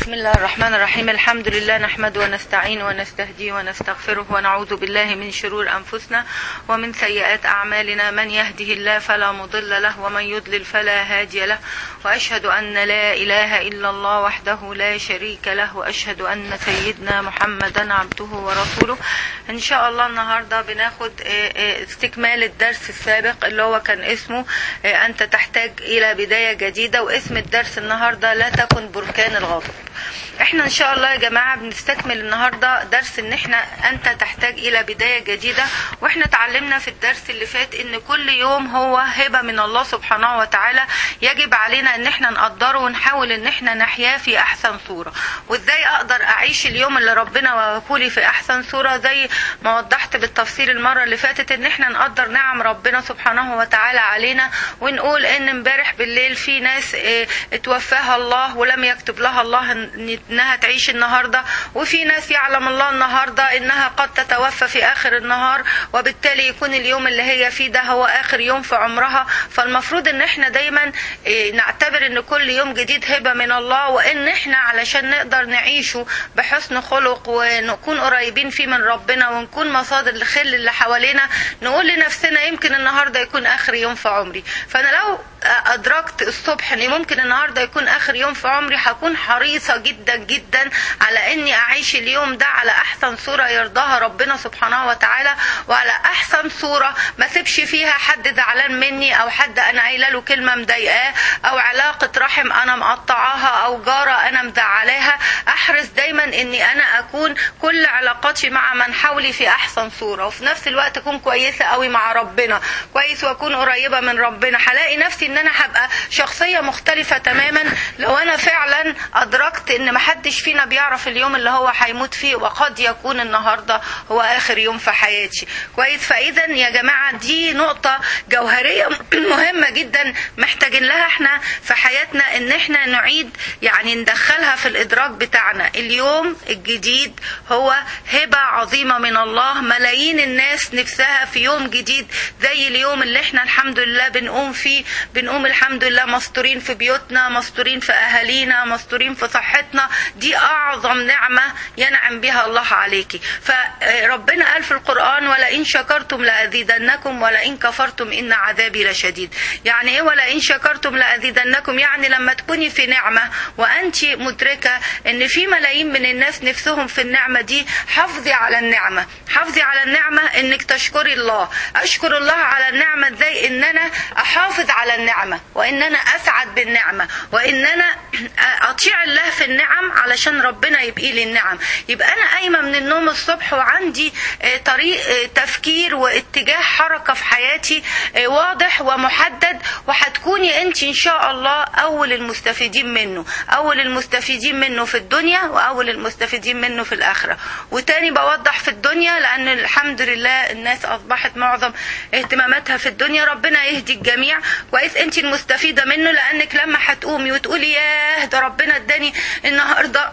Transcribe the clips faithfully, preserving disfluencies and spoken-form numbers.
بسم الله الرحمن الرحيم. الحمد لله نحمده ونستعين ونستهديه ونستغفره ونعوذ بالله من شرور أنفسنا ومن سيئات أعمالنا. من يهده الله فلا مضل له ومن يضلل فلا هادي له، وأشهد أن لا إله إلا الله وحده لا شريك له، وأشهد أن سيدنا محمدا عبده ورسوله. إن شاء الله النهاردة بناخد استكمال الدرس السابق اللي هو كان اسمه أنت تحتاج إلى بداية جديدة، واسم الدرس النهاردة لا تكن بركان الغضب. احنا ان شاء الله يا جماعة بنستكمل النهاردة درس ان احنا انت تحتاج الى بداية جديدة. واحنا اتعلمنا في الدرس اللي فات ان كل يوم هو هبة من الله سبحانه وتعالى، يجب علينا ان احنا نقدره ونحاول ان احنا نحياه في احسن صورة. وازاي اقدر اعيش اليوم اللي ربنا وهبهولي في احسن صورة؟ زي ما وضحت بالتفصيل المرة اللي فاتت ان احنا نقدر نعم ربنا سبحانه وتعالى علينا، ونقول ان امبارح بالليل في ناس اه اتوفاها الله ولم يكتب لها الله انها تعيش النهاردة، وفي ناس يعلم الله النهاردة انها قد تتوفى في اخر النهار، وبالتالي يكون اليوم اللي هي فيه ده هو اخر يوم في عمرها. فالمفروض ان احنا دايما نعتبر ان كل يوم جديد هبة من الله، وان احنا علشان نقدر نعيشه بحسن خلق ونكون قريبين فيه من ربنا ونكون مصادر الخل اللي حوالينا، نقول لنفسنا يمكن النهاردة يكون اخر يوم في عمري. فانا لو ادركت الصبح ان ممكن النهاردة يكون اخر يوم في عمري، هكون حريصة جدا جدا على اني اعيش اليوم ده على احسن صورة يرضاها ربنا سبحانه وتعالى، وعلى احسن صورة ما سيبش فيها حد زعلان مني، او حد انا قايله له كلمة مضايقاه، او علاقة رحم انا مقطعاها، او جارة انا مزعلاها. احرص دايما اني انا اكون كل علاقاتي مع من حولي في احسن صورة، وفي نفس الوقت اكون كويسة قوي مع ربنا كويس، واكون قريبة من ربنا. هلاقي نفسي ان انا هبقى شخصية مختلفة تماما لو انا فعلا ادركت ان محدش فينا بيعرف اليوم اللي هو هيموت فيه، وقد يكون النهاردة هو اخر يوم في حياتي. كويس. فاذا يا جماعة دي نقطة جوهرية مهمة جدا محتاجين لها احنا في حياتنا، ان احنا نعيد يعني ندخلها في الادراك بتاعنا. اليوم الجديد هو هبة عظيمة من الله. ملايين الناس نفسها في يوم جديد زي اليوم اللي احنا الحمد لله بنقوم فيه، بنقوم الحمد لله مستورين في بيوتنا، مستورين في اهالينا، مستورين في صحتنا. دي اعظم نعمة ينعم بها الله عليكي. فربنا قال في القرآن ولئن شكرتم لأزيدنكم ولئن كفرتم إن عذابي لشديد. يعني ايه ولئن شكرتم لأزيدنكم؟ يعني لما تكوني في نعمة وانت مدركة ان في ملايين من الناس نفسهم في النعمة دي، حافظي على النعمة. حافظي على النعمة انك تشكري الله. اشكر الله على النعمة ازاي؟ ان انا احافظ على النعمة، وان انا اسعد بالنعمة، وان انا اطيع الله في النعم علشان ربنا يبقي لي النعم. يبقى انا قايمة من النوم الصبح وعندي طريق تفكير واتجاه حركة في حياتي واضح ومحدد، وهتكوني انت ان شاء الله اول المستفيدين منه، اول المستفيدين منه في الدنيا واول المستفيدين منه في الاخرة. وتاني بوضح في الدنيا لان الحمد لله الناس اصبحت معظم اهتماماتها في الدنيا، ربنا يهدي الجميع. كويس. انت المستفيدة منه، لانك لما هتقومي وتقولي ياه ده ربنا اداني النهاردة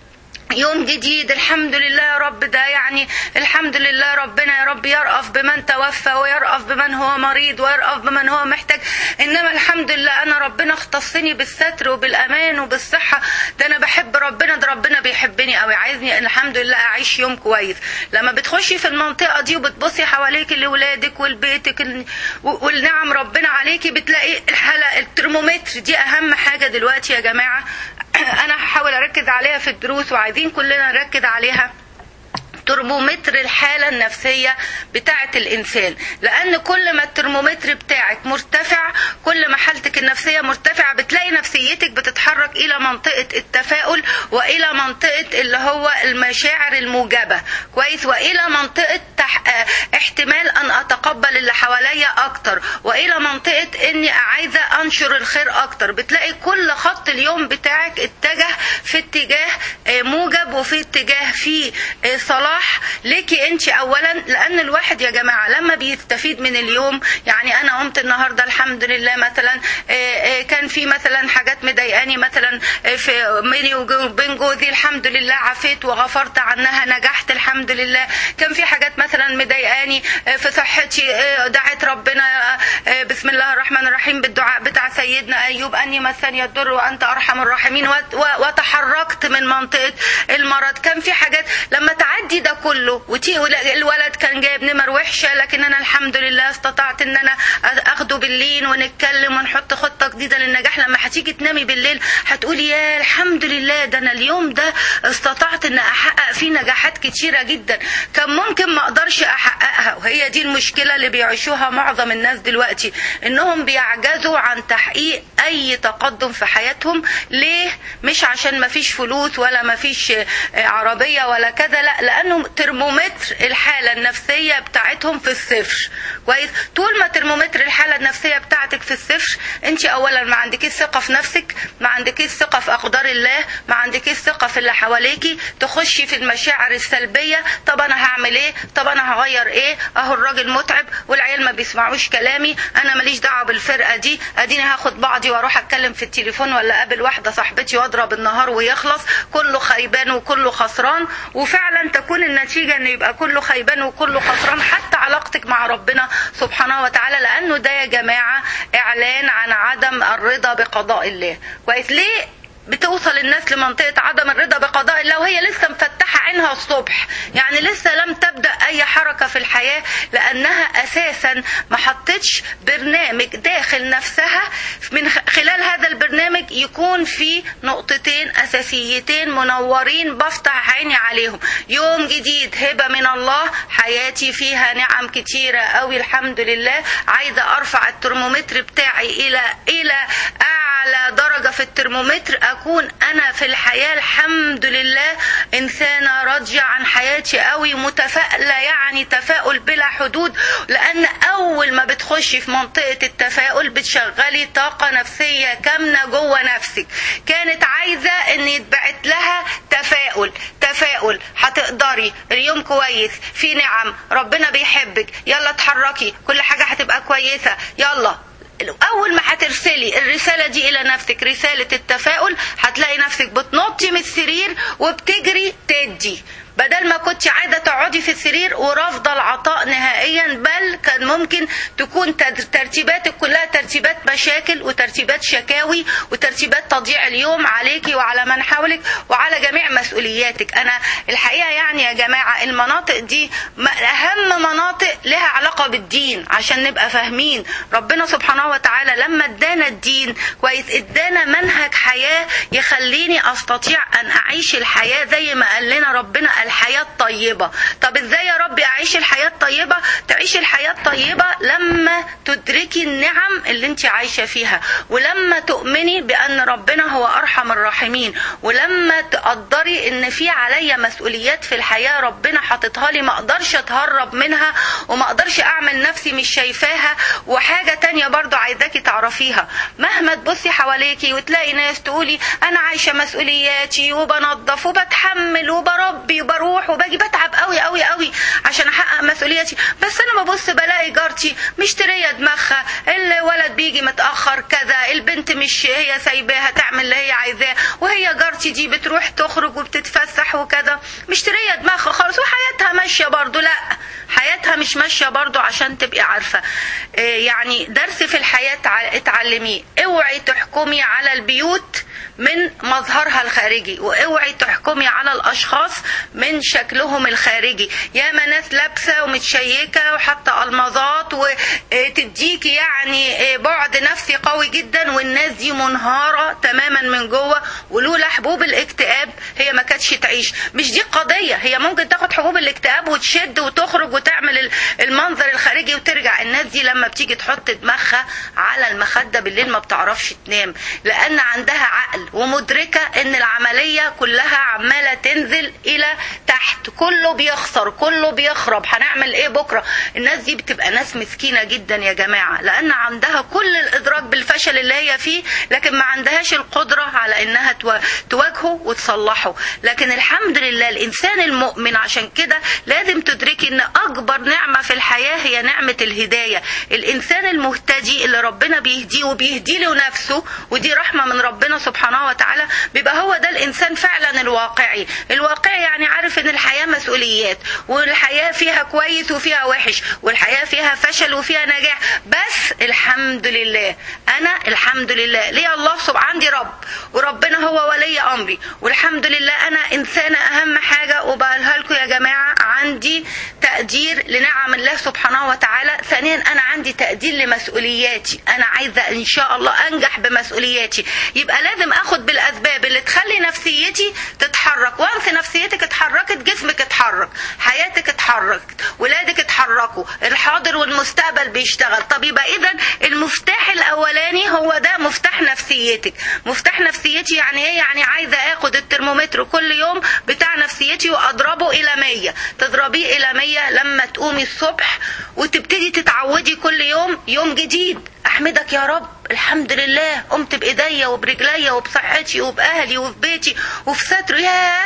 يوم جديد، الحمد لله يا رب، ده يعني الحمد لله ربنا يا رب يرأف بمن توفى ويرأف بمن هو مريض ويرأف بمن هو محتاج. انما الحمد لله انا ربنا اختصني بالستر وبالامان وبالصحة، ده انا بحب ربنا، ده ربنا بيحبني قوي، عايزني الحمد لله اعيش يوم كويس. لما بتخشي في المنطقة دي وبتبصي حواليك لولادك ولبيتك والنعم ربنا عليكي، بتلاقي الحلقة الترمومتر دي اهم حاجة دلوقتي يا جماعة. انا هحاول اركز عليها في الدروس، وعايزين كلنا نركز عليها. ترمومتر الحالة النفسية بتاعة الإنسان، لأن كل ما الترمومتر بتاعك مرتفع كل ما حالتك النفسية مرتفعة، بتلاقي نفسيتك بتتحرك إلى منطقة التفاؤل، وإلى منطقة اللي هو المشاعر الموجبة. كويس. وإلى منطقة تح... احتمال أن أتقبل اللي حواليا أكتر، وإلى منطقة إني عايزة أنشر الخير أكتر. بتلاقي كل خط اليوم بتاعك اتجه في اتجاه موجب تذهبوا في اتجاه فيه صلاح ليكي انت اولا، لان الواحد يا جماعه لما بيستفيد من اليوم، يعني انا قمت النهارده الحمد لله مثلا كان في مثلا حاجات مضايقاني مثلا في بيني وبين جوزي، الحمد لله عفيت وغفرت عنها، نجحت الحمد لله. كان في حاجات مثلا مضايقاني في صحتي، دعيت ربنا بسم الله الرحمن الرحيم بالدعاء بتاع سيدنا ايوب اني مسني الضر وانت ارحم الراحمين، وتحركت من منطقه المرض. كان في حاجات لما تعدي ده كله، والولد كان جايب نمر وحشه، لكن انا الحمد لله استطعت ان انا اخده بالليل ونتكلم ونحط خطه جديده للنجاح. لما هتيجي تنامي بالليل هتقولي يا الحمد لله ده انا اليوم ده استطعت ان احقق فيه نجاحات كتيره جدا كان ممكن ما اقدرش احققها. وهي دي المشكله اللي بيعيشوها معظم الناس دلوقتي، انهم بيعجزوا عن تحقيق اي تقدم في حياتهم. ليه؟ مش عشان ما فيش فلوس ولا ما فيش عربيه ولا كذا، لا، لانه ترمومتر الحاله النفسيه بتاعتهم في الصفر. كويس؟ طول ما ترمومتر الحاله النفسيه بتاعتك في الصفر، انت اولا ما عندكيش ثقه في نفسك، ما عندكيش ثقه في اقدار الله، ما عندكيش ثقه في اللي حواليكي، تخشي في المشاعر السلبيه. طب انا هعمل ايه؟ طب انا هغير ايه؟ اهو الراجل متعب والعيال ما بيسمعوش كلامي، انا ماليش دعوه بالفرقه دي، اديني هاخد بعضي واروح اتكلم في التليفون ولا اقابل واحده صاحبتي واضرب النهار ويخلص، كله خيبان وكله خسران. وفعلا تكون النتيجه ان يبقى كله خيبان وكله خسران، حتى علاقتك مع ربنا سبحانه وتعالى، لانه ده يا جماعه اعلان عن عدم الرضا بقضاء الله. كويس؟ ليه بتوصل الناس لمنطقة عدم الرضا بقضاء الله وهي لسه مفتحة عينها الصبح؟ يعني لسه لم تبدأ أي حركة في الحياة، لأنها أساسا ما حطتش برنامج داخل نفسها. من خلال هذا البرنامج يكون في نقطتين أساسيتين منورين بفتح عيني عليهم. يوم جديد، هبة من الله، حياتي فيها نعم كتيرة أوي الحمد لله، عايزة أرفع الترمومتر بتاعي إلى إلى أعلى درجة في الترمومتر، أكون أنا في الحياة الحمد لله إنسانة راضية عن حياتي قوي، متفائلة، يعني تفاؤل بلا حدود. لأن أول ما بتخشي في منطقة التفاؤل بتشغلي طاقة نفسية كامنة جوه نفسك. كانت عايزة إن يتبعت لها تفاؤل تفاؤل هتقدري، اليوم كويس، في نعم، ربنا بيحبك، يلا اتحركي، كل حاجة هتبقى كويسة، يلا. اول ما هترسلي الرسالة دي الى نفسك، رسالة التفاؤل، هتلاقي نفسك بتنطي من السرير وبتجري تدي، بدل ما كنت عايزة تقعدي في السرير ورافضة العطاء نهائيا، بل كان ممكن تكون ترتيباتك كلها ترتيبات مشاكل وترتيبات شكاوي وترتيبات تضييع اليوم عليكي وعلى من حولك وعلى جميع مسؤولياتك. انا الحقيقة يعني يا جماعة المناطق دي اهم مناطق لها علاقة بالدين، عشان نبقى فاهمين ربنا سبحانه وتعالى لما ادانا الدين كويس ادانا منهج حياة يخليني استطيع ان اعيش الحياة زي ما قال لنا ربنا الحياة الطيبة. طب ازاي يا ربي اعيش الحياة الطيبة؟ تعيش الحياة الطيبة لما تدركي النعم اللي انت عايشة فيها، ولما تؤمني بان ربنا هو ارحم الراحمين، ولما تقدري ان في عليا مسؤوليات في الحياة ربنا حاططها لي ما اقدرش اتهرب منها وما اقدرش اعمل نفسي مش شايفاها. وحاجة تانية برضو عايزاكي تعرفيها، مهما تبصي حواليكي وتلاقي ناس تقولي انا عايشة مسؤولياتي وبنظف وبتحمل وبربي وبروح وباجي، بتعب قوي قوي قوي عشان احقق مسؤولياتي، بس انا ببص بلاقي جارتي مشتريه دماغها، الولد بيجي متاخر كذا، البنت مش هي سايباها تعمل اللي هي عايزاه، وهي جارتي دي بتروح تخرج وبتتفسح وكذا، مشتريه دماغها خالص وحياتها ماشيه برضو. لا، حياتها مش ماشيه برضو، عشان تبقي عارفه. يعني درس في الحياه اتعلميه، اوعي تحكمي على البيوت من مظهرها الخارجي، واوعي تحكمي على الاشخاص من شكلهم الخارجي. ياما ناس لابسه ومتشيكه وحاطه المظات وتديكي يعني بعد نفسي قوي جدا، والناس دي منهاره تماما من جوه، ولولا حبوب الاكتئاب هي ما كانتش تعيش. مش دي قضيه، هي ممكن تاخد حبوب الاكتئاب وتشد وتخرج وتعمل المنظر الخارجي وترجع. الناس دي لما بتيجي تحط دماغها على المخده بالليل ما بتعرفش تنام، لان عندها عقل ومدركه ان العمليه كلها عماله تنزل الى تحت. تحت، كله بيخسر، كله بيخرب، هنعمل ايه بكرة؟ الناس دي بتبقى ناس مسكينة جدا يا جماعة، لان عندها كل الادراك بالفشل اللي هي فيه، لكن ما عندهاش القدرة على انها تواجهه وتصلحه. لكن الحمد لله الانسان المؤمن، عشان كده لازم تدركي ان اكبر نعمة في الحياة هي نعمة الهداية. الانسان المهتدي اللي ربنا بيهديه وبيهدي له نفسه، ودي رحمة من ربنا سبحانه وتعالى، بيبقى هو ده الانسان فعلا الواقعي. الواقعي يعني عارف ان الحياة مسؤوليات، والحياة فيها كويس وفيها وحش، والحياة فيها فشل وفيها نجاح، بس الحمد لله انا الحمد لله ليه الله سبحانه، عندي رب، وربنا هو ولي امري، والحمد لله انا انسانة. اهم حاجة وبقولها لكم يا جماعة، عندي تقدير لنعم الله سبحانه وتعالى. ثانيا انا عندي تقدير لمسؤولياتي، انا عايزة ان شاء الله انجح بمسؤولياتي، يبقى لازم اخد بالاسباب اللي تخلي نفسيتي تتحرك. وانس نفسيتك اتحركت جسمك اتحرك، حياتك اتحركت، ولادك اتحركوا، الحاضر والمستقبل بيشتغل. طب يبقى اذا المفتاح الاولاني هو ده مفتاح نفسيتك. مفتاح نفسيتي يعني ايه؟ يعني عايزة اخد الترمومتر كل يوم بتاع نفسيتي واضربه الى مية. تضربيه الى مية لما تقومي الصبح وتبتدي تتعودي كل يوم يوم جديد. احمدك يا رب، الحمد لله قمت بايديا وبرجليا وبصحتي وباهلي وفي بيتي وفي ستر. ياه،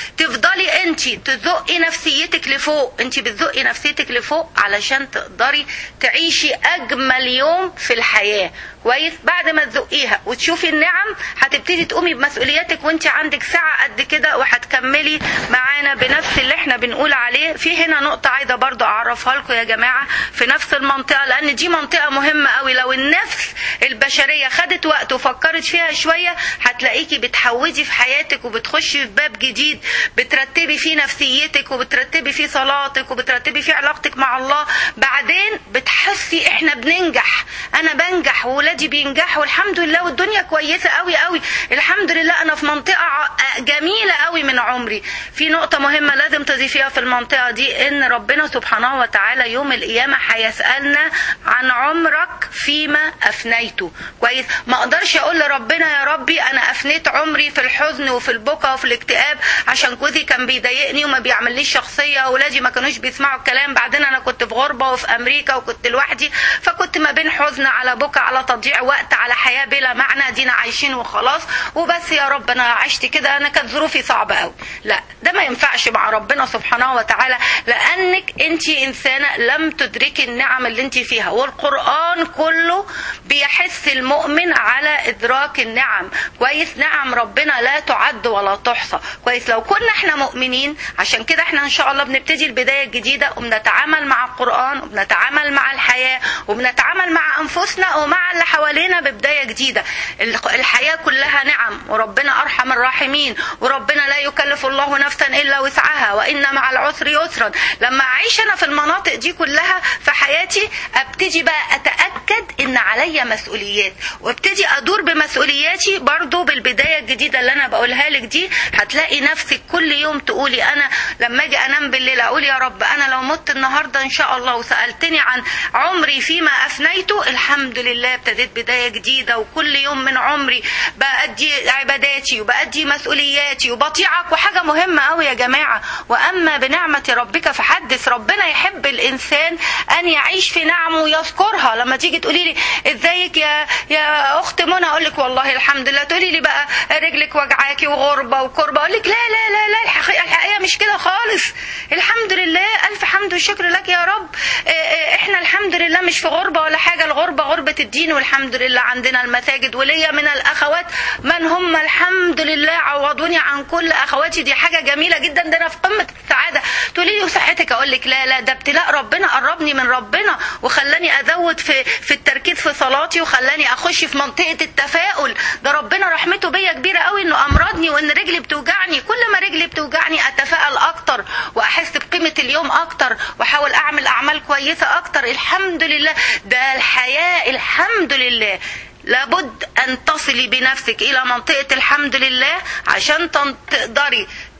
تفضلي انت تزقي نفسيتك لفوق، انت بتزقي نفسيتك لفوق علشان تقدري تعيشي اجمل يوم في الحياة. كويس؟ بعد ما تزقيها وتشوفي النعم هتبتدي تقومي بمسؤولياتك وانت عندك ساعة قد كده، وهتكملي معانا بنفس اللي احنا بنقول عليه. في هنا نقطة عايزة برضو اعرفها لكم يا جماعة في نفس المنطقة، لان دي منطقة مهمة قوي. لو النفس البشرية خدت وقت وفكرت فيها شوية، هتلاقيكي بتحودي في حياتك وبتخشي في باب جديد، بترتبي فيه نفسيتك وبترتبي فيه صلاتك وبترتبي فيه علاقتك مع الله. بعدين بتحسي احنا بننجح، انا بنجح وولادي بينجحوا الحمد لله، والدنيا كويسة قوي قوي الحمد لله، انا في منطقة جميلة قوي من عمري. في نقطة مهمة لازم تضيفيها في المنطقة دي، ان ربنا سبحانه وتعالى يوم القيامة هيسألنا عن عمرك فيما افنيته. كويس؟ ما اقدرش اقول لربنا يا ربي انا افنيت عمري في الحزن وفي البكا وفي الاكتئاب عشان جوزي كان بيضايقني وما بيعمليش شخصية، واولادي ما كانوش بيسمعوا الكلام، بعدين انا كنت في غربة وفي امريكا وكنت لوحدي، فكنت ما بين حزن على بكا على تضييع وقت على حياة بلا معنى، دينا عايشين وخلاص وبس. يا رب انا عشت كده، انا كانت ظروفي صعبة قوي. لا، ده ما ينفعش مع ربنا سبحانه وتعالى، لانك انت انسانة لم تدركي النعم اللي انت فيها. والقرآن كله بيحث المؤمن على ادراك النعم. كويس؟ نعم ربنا لا تعد ولا تحصى. كويس؟ لو كنا احنا مؤمنين، عشان كده احنا ان شاء الله بنبتدي البداية الجديدة وبنتعامل مع القرآن وبنتعامل مع الحياة وبنتعامل مع انفسنا ومع اللي حوالينا ببداية جديدة. الحياة كلها نعم، وربنا ارحم الراحمين، وربنا لا يكلف الله نفسا الا وسعها، وان مع العسر يسرا. لما اعيش انا في المناطق دي كلها في حياتي، ابتدي بقى اتأكد ان عليا مسؤوليات، وابتدي ادور بمسؤولياتي برضو بالبداية الجديدة اللي انا بقولها لك دي. هتلاقي نفسك كل يوم تقولي انا لما اجي انام بالليل اقول يا رب انا لو مت النهاردة ان شاء الله وسألتني عن عمري فيما افنيته، الحمد لله ابتديت بداية جديدة، وكل يوم من عمري بأدي عباداتي وبأدي مسؤولياتي وبطيعك. وحاجة مهمة قوي يا جماعة، واما بنعمة ربك فحدث. ربنا يحب الانسان ان يعيش في نعمه ويذكرها. لما تيجي تقولي لي ازيك يا يا اخت منى، اقول لك والله الحمد لله. تقولي لي بقى رجلك وجعاكي وغربة وكربة، اقول لك لا لا لا لا الحقيقة, الحقيقة مش كده خالص. الحمد لله، الف حمد والشكر لك يا رب. احنا الحمد لله مش في غربة ولا حاجة، الغربة غربة الدين، والحمد لله عندنا المساجد، وليا من الاخوات من هم الحمد لله عوضوني عن كل اخواتي. دي حاجة جميلة جدا، ده انا في قمة السعادة. تقولي لي وصحتك، اقول لك لا لا ده ابتلاء ربنا قربني من ربنا وخلاني ازود في في التركيز في صلاتي، وخلاني اخش في منطقة التفاؤل. ده ربنا رحمته بيا كبيرة قوي انه امرضني وان رجلي بتوجعني. كل ما رجلي بتوجعني اتفائل اكتر واحس بقيمة اليوم اكتر واحاول اعمل اعمال كويسة اكتر. الحمد لله، ده الحياة الحمد لله. لابد ان تصلي بنفسك الى منطقة الحمد لله عشان تقدري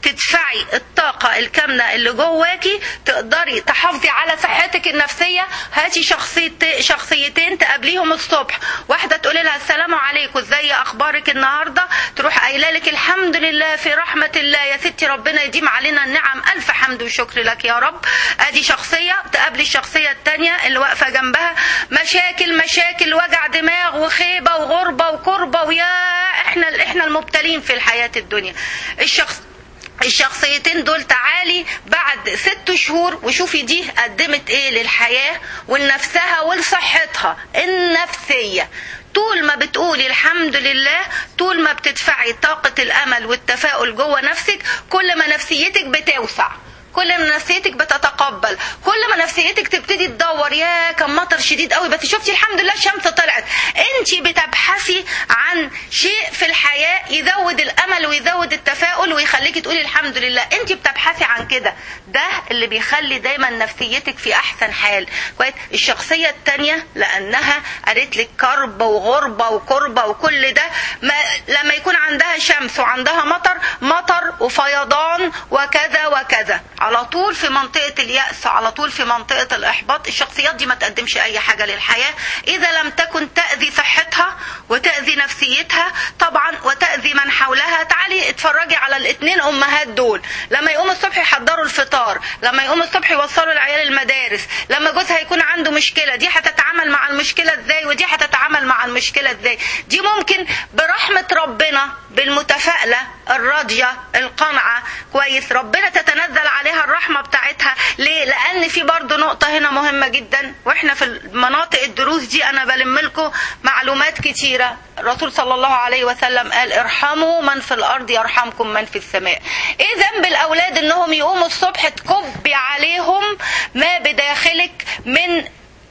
تدفعي الطاقة الكامنة اللي جواكي تقدري تحافظي على صحتك النفسية. هاتي شخصيتين شخصيتين تقابليهم الصبح، واحدة تقولي لها السلام عليكم ازاي اخبارك النهاردة، تروح قايله لك الحمد لله في رحمة الله يا ستي ربنا يديم علينا النعم الف حمد وشكر لك يا رب. ادي شخصية. تقابلي الشخصية التانية اللي واقفة جنبها مشاكل مشاكل وجع دماغ وخيبة وغربة وكربة ويا احنا احنا المبتلين في الحياة الدنيا. الشخص الشخصيتين دول تعالي بعد ست شهور وشوفي دي قدمت ايه للحياة ولنفسها ولصحتها النفسية. طول ما بتقولي الحمد لله، طول ما بتدفعي طاقة الامل والتفاؤل جوه نفسك، كل ما نفسيتك بتوسع، كل ما نفسيتك بتتقبل، كل ما نفسيتك تبتدي تدور يا كان مطر شديد قوي بس شفتي الحمد لله الشمس طلعت. انت بتبحثي عن شيء في الحياة يزود الامل ويزود التفاؤل ويخليكي تقولي الحمد لله. انت بتبحثي عن كده، ده اللي بيخلي دايما نفسيتك في احسن حال. كويس. الشخصية التانية لانها قالت لك كرب وغربة وكربة وكل ده، ما لما يكون عندها شمس وعندها مطر مطر وفيضان وكذا وكذا، على طول في منطقة اليأس، على طول في منطقة الإحباط. الشخصيات دي ما تقدمش أي حاجة للحياة إذا لم تكن تأذي صحتها وتأذي نفسيتها طبعا وتأذي من حولها. تعالي اتفرجي على الاثنين أمهات دول، لما يقوم الصبح يحضروا الفطار، لما يقوم الصبح يوصلوا العيال المدارس، لما جوزها يكون عنده مشكلة دي هتتعامل مع المشكلة ازاي ودي هتتعامل مع المشكلة ازاي. دي ممكن برحمة ربنا بالمتفائلة الراضية القنعة كويس ربنا تتنزل عليها الرحمة بتاعتها. ليه؟ لأن في برضو نقطة هنا مهمة جدا، واحنا في المناطق الدروس دي أنا بلم لكم معلومات كتيرة. الرسول صلى الله عليه وسلم قال ارحموا من في الأرض يرحمكم من في السماء. ايه ذنب الأولاد انهم يقوموا الصبح تكبي عليهم ما بداخلك من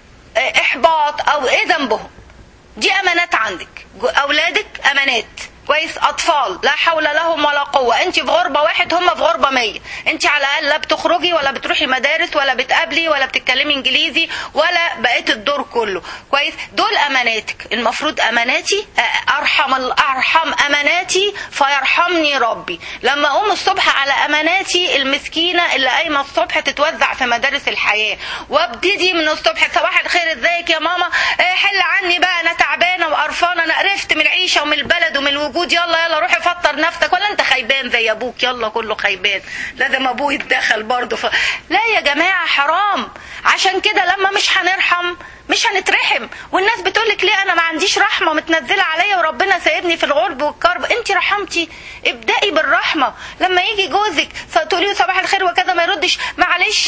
احباط او ايه ذنبهم؟ دي امانات عندك، اولادك امانات كويس، اطفال لا حول لهم ولا قوه. انت في غربه واحد هم في غربه مية. انت على الاقل لا بتخرجي ولا بتروحي مدارس ولا بتقابلي ولا بتتكلمي انجليزي ولا بقيت الدور كله كويس. دول اماناتك، المفروض اماناتي ارحم ارحم اماناتي فيرحمني ربي. لما اقوم الصبح على اماناتي المسكينه اللي قايمه الصبح تتوزع في مدارس الحياه، وابتدي من الصبح صباح الخير ازيك يا ماما، حل عني بقى انا تعبانه وقرفانه انا قرفت من العيشه ومن البلد ومن الوجود، يلا يلا روحي فطر نفسك، ولا انت خيبان زي ابوك؟ يلا كله خيبان، لازم ابوه يتدخل برضه ف... لا يا جماعه حرام. عشان كده لما مش هنرحم مش هنترحم. والناس بتقولك ليه انا ما عنديش رحمه متنزله عليا وربنا سايبني في الغرب والكرب؟ انت رحمتي، ابدأي بالرحمه. لما يجي جوزك تقولي صباح الخير وكذا ما يردش، معلش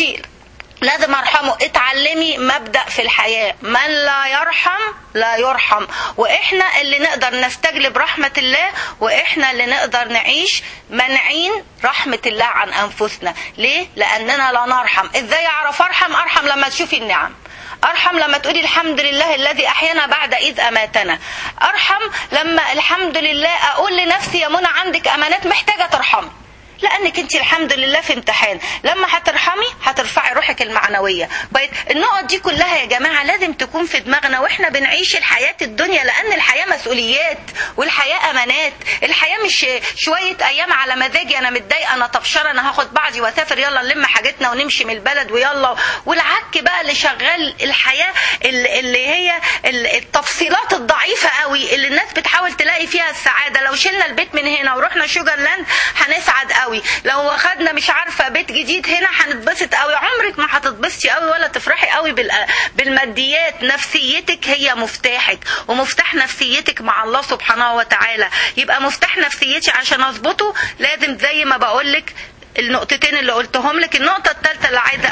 لازم ارحمه. اتعلمي مبدأ في الحياة، من لا يرحم لا يرحم. واحنا اللي نقدر نستجلب رحمة الله، واحنا اللي نقدر نعيش منعين رحمة الله عن انفسنا. ليه؟ لاننا لا نرحم. ازاي اعرف ارحم؟ ارحم لما تشوفي النعم، ارحم لما تقولي الحمد لله الذي احيانا بعد اذ اماتنا، ارحم لما الحمد لله اقول لنفسي يا منى عندك امانات محتاجة ترحمي، لانك انت الحمد لله في امتحان. لما هترحمي هترفعي روحك المعنويه. النقط دي كلها يا جماعه لازم تكون في دماغنا واحنا بنعيش الحياه الدنيا، لان الحياه مسؤوليات والحياه امانات. الحياه مش شويه ايام على مزاجي انا متضايقه انا طفشانه انا هاخد بعضي واسافر يلا نلم حاجتنا ونمشي من البلد ويلا، والعك بقى اللي شغال الحياه اللي هي التفصيلات الضعيفه قوي اللي الناس بتحاول تلاقي فيها السعاده. لو شلنا البيت من هنا ورحنا شوجرلاند هنسعد قوي، لو اخدنا مش عارفه بيت جديد هنا هنتبسط قوي. عمرك ما هتتبسطي قوي ولا تفرحي قوي بالماديات. نفسيتك هي مفتاحك، ومفتاح نفسيتك مع الله سبحانه وتعالى. يبقى مفتاح نفسيتي عشان اظبطه لازم زي ما بقولك النقطتين اللي قلتهم لك. النقطة الثالثة اللي عايزة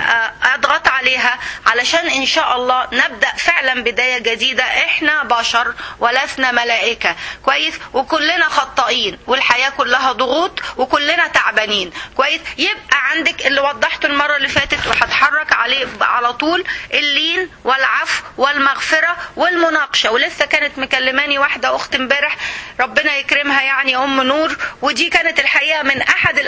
اضغط عليها علشان ان شاء الله نبدأ فعلا بداية جديدة. احنا بشر ولسنا ملائكة كويس، وكلنا خطائين والحياة كلها ضغوط وكلنا تعبانين كويس. يبقى عندك اللي وضحته المرة اللي فاتت وهتحرك عليه على طول، اللين والعفو والمغفرة والمناقشة. ولسه كانت مكلماني واحدة اخت امبارح ربنا يكرمها يعني ام نور، ودي كانت الحقيقة من احد الاخوات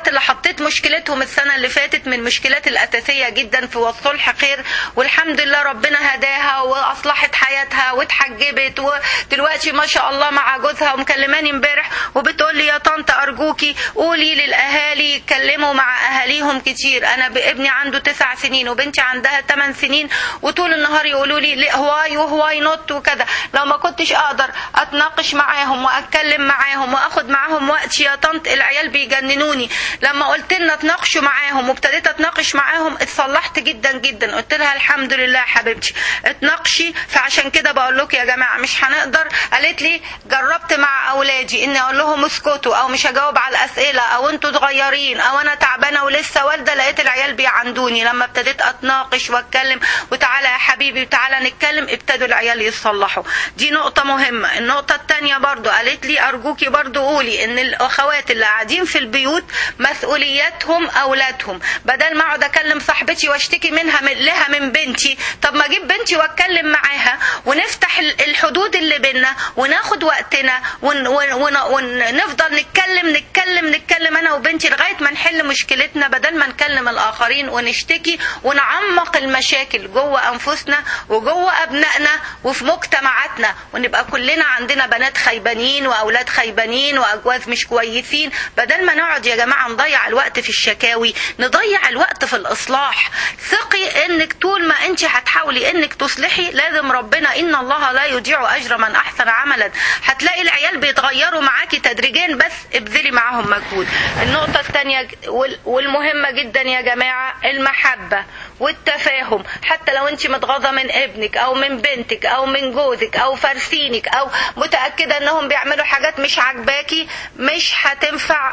الاخوات اللي حطيت مشكلتهم السنه اللي فاتت من المشكلات الاساسيه جدا في والصلح خير، والحمد لله ربنا هداها واصلحت حياتها واتحجبت، ودلوقتي ما شاء الله مع جوزها، ومكلماني امبارح وبتقول لي يا طنط ارجوكي قولي للاهالي يتكلموا مع اهاليهم كتير. انا ابني عنده تسع سنين وبنتي عندها ثمان سنين، وطول النهار يقولوا لي هواي وهواي نوت وكذا. لو ما كنتش اقدر اتناقش معاهم واتكلم معاهم واخد معاهم وقت يا طنط العيال بيجننوني. لما قلت لنا اتناقشوا معاهم وابتديت اتناقش معاهم اتصلحت جدا جدا. قلت لها الحمد لله حبيبتي اتناقشي، فعشان كده بقول لكم يا جماعه مش هنقدر. قالت لي جربت مع اولادي اني اقول لهم اسكتوا او مش هجاوب على الاسئله او انتوا صغيرين او انا تعبانه ولسه والده، لقيت العيال بيعندوني. لما ابتديت اتناقش واتكلم وتعالى يا حبيبي وتعالى نتكلم ابتدوا العيال يتصلحوا. دي نقطه مهمه. النقطه الثانيه برضو قالت لي ارجوكي برضو قولي ان الاخوات اللي قاعدين في البيوت مسؤولياتهم اولادهم. بدل ما اقعد اكلم صاحبتي واشتكي منها من لها من بنتي، طب ما اجيب بنتي واتكلم معاها ونفتح الحدود اللي بينا وناخد وقتنا ون ون ون ونفضل نتكلم نتكلم نتكلم انا وبنتي لغايه ما نحل مشكلتنا، بدل ما نكلم الاخرين ونشتكي ونعمق المشاكل جوه انفسنا وجوه ابنائنا وفي مجتمعاتنا، ونبقى كلنا عندنا بنات خيبانين واولاد خيبانين واجواز مش كويسين. بدل ما نقعد يا جماعه نضيع الوقت في الشكاوي نضيع الوقت في الاصلاح. ثقي انك طول ما انت هتحاولي انك تصلحي لازم ربنا ان الله لا يضيع اجر من احسن عملا. هتلاقي العيال بيتغيروا معاكي تدريجيا بس ابذلي معاهم مجهود. النقطه الثانيه والمهمه جدا يا جماعه المحبه والتفاهم. حتى لو انت متغاظه من ابنك او من بنتك او من جوزك او فارسينك او متاكده انهم بيعملوا حاجات مش عاجباكي، مش هتنفع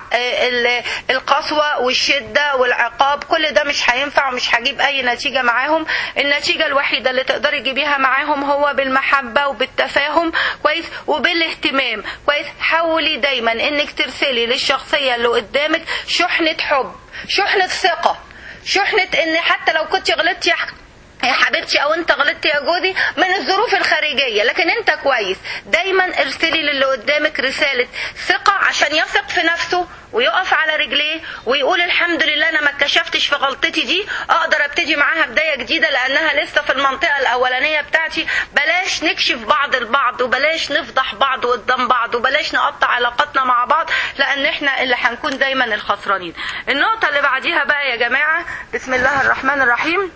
القسوه والشده والعقاب. كل ده مش هينفع ومش هجيب اي نتيجه معاهم. النتيجه الوحيده اللي تقدري تجيبيها معاهم هو بالمحبه وبالتفاهم كويس وبالاهتمام كويس. حاولي دايما انك ترسلي للشخصيه اللي قدامك شحنه حب، شحنه ثقه، شحنة ان حتى لو كنت غلطتي يا حبيبتي او انت غلطت يا جوزي من الظروف الخارجية لكن انت كويس. دايما ارسلي للي قدامك رسالة ثقة عشان يثق في نفسه ويقف على رجليه ويقول الحمد لله انا ما اتكشفتش في غلطتي دي، اقدر ابتدي معاها بداية جديدة لانها لسه في المنطقة الاولانية بتاعتي. بلاش نكشف بعض البعض وبلاش نفضح بعض قدام بعض وبلاش نقطع علاقاتنا مع بعض لان احنا اللي هنكون دايما الخسرانين. النقطة اللي بعديها بقى يا جماعة بسم الله الرحمن الرحيم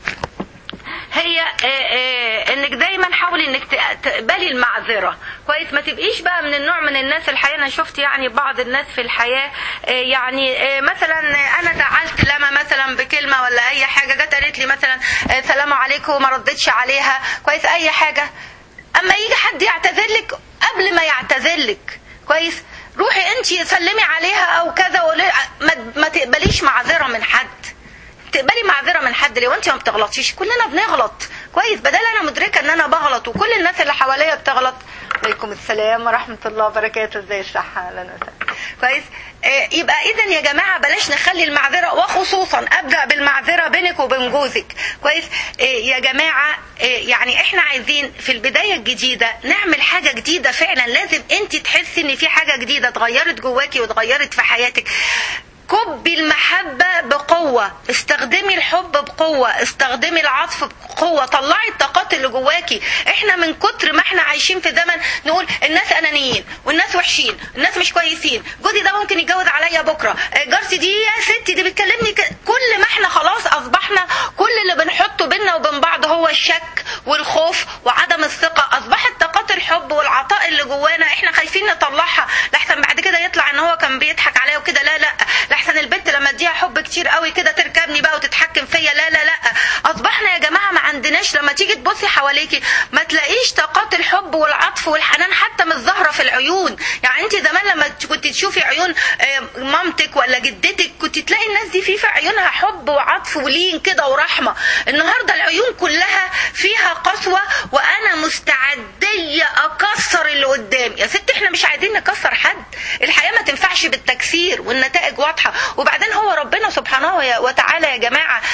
هي انك دايما حاولي انك تقبلي المعذره كويس. ما تبقيش بقى من النوع من الناس الحقيقه انا شفت يعني بعض الناس في الحياه يعني مثلا انا زعلت لما مثلا بكلمه ولا اي حاجه جت قالت لي مثلا سلام عليكم وما ردتش عليها كويس اي حاجه، اما يجي حد يعتذر لك قبل ما يعتذر لك كويس روحي انت سلمي عليها او كذا، ما تقبليش معذره من حد. تقبلي معذره من حد ليه وانت ما بتغلطيش؟ كلنا بنغلط كويس. بدل انا مدركه ان انا بغلط وكل الناس اللي حواليا بتغلط. عليكم السلام ورحمه الله وبركاته. ازاي الصحه؟ اهلا وسهلا كويس. آه يبقى اذا يا جماعه بلاش نخلي المعذره، وخصوصا ابدا بالمعذره بينك وبين جوزك كويس. آه يا جماعه آه يعني احنا عايزين في البدايه الجديده نعمل حاجه جديده فعلا. لازم انت تحسي ان في حاجه جديده اتغيرت جواكي واتغيرت في حياتك. كبي المحبة بقوة، استخدمي الحب بقوة، استخدمي العطف بقوة، طلعي الطاقات اللي جواكي. احنا من كتر ما احنا عايشين في زمن نقول الناس انانيين والناس وحشين، الناس مش كويسين، جوزي ده ممكن يتجوز عليا بكرة، جارتي دي يا ستي دي بتكلمني ك... كل ما احنا خلاص اصبحنا كل اللي بنحطه بينا وبين بعض هو الشك والخوف وعدم الثقة. اصبحت طاقات الحب والعطاء اللي جوانا احنا خايفين نطلعها لحسن بعد كده يطلع ان هو كان بيضحك عليا وكده. لا لا، لحسن البنت لما اديها حب كتير قوي كده تركبني بقى وتتحكم فيا. لا لا لا، اصبحنا يا جماعه ما عندناش. لما تيجي تبصي حواليكي ما تلاقيش طاقات الحب والعطف والحنان حتى مش ظاهره في العيون. يعني انت زمان لما كنت تشوفي عيون مامتك ولا جدتك كنت تلاقي الناس دي في في عيونها حب وعطف ولين كده ورحمه. النهارده العيون كلها فيها قسوه وانا مستعديه اكسر اللي قدامي. يا ست احنا مش عايزين نكسر حد، الحياه ما تنفعش بالتكسير والنتائج واضحه. وبعدين هو ربنا سبحانه وتعالى يا جماعه خلق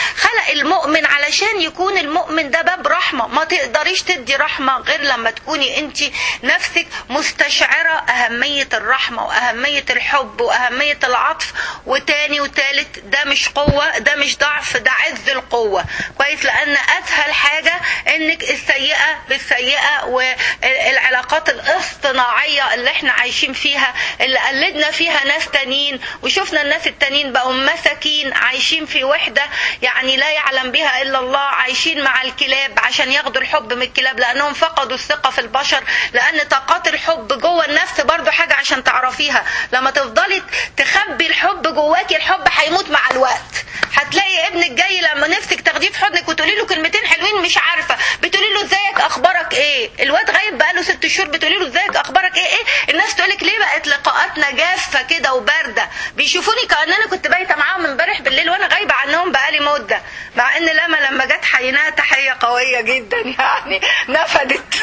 المؤمن علشان يكون المؤمن ده باب رحمة، ما تقدريش تدي رحمة غير لما تكوني انت نفسك مستشعرة اهمية الرحمة واهمية الحب واهمية العطف. وتاني وتالت ده مش قوة، ده مش ضعف، ده عز القوة. كويس؟ لان اسهل حاجة انك السيئة بالسيئة والعلاقات الاصطناعية اللي احنا عايشين فيها، اللي قلدنا فيها ناس تانيين وشفنا الناس التانيين بقوا مساكين عايشين في وحدة يعني لا يعلم بها الا الله، عايشين مع الكلاب عشان ياخدوا الحب من الكلاب لانهم فقدوا الثقة في البشر. لان طاقات الحب جوه النفس برضو حاجة عشان تعرفيها، لما تفضلي تخبي الحب جواكي الحب هيموت مع الوقت. هتلاقي ابنك جاي لما نفسك تاخديه في حضنك وتقولي له كلمتين حلوين مش عارفه، بتقولي له ازيك اخبارك ايه؟ الواد غايب بقاله ست شهور بتقولي له ازيك اخبارك ايه؟ ايه الناس تقولك ليه بقت لقاءاتنا جافه كده وبارده؟ بيشوفوني كاننا كنت بايته معاهم امبارح بالليل وانا غايبه عنهم بقالي مده، مع ان لما لما جت حيناها تحيه قويه جدا يعني نفدت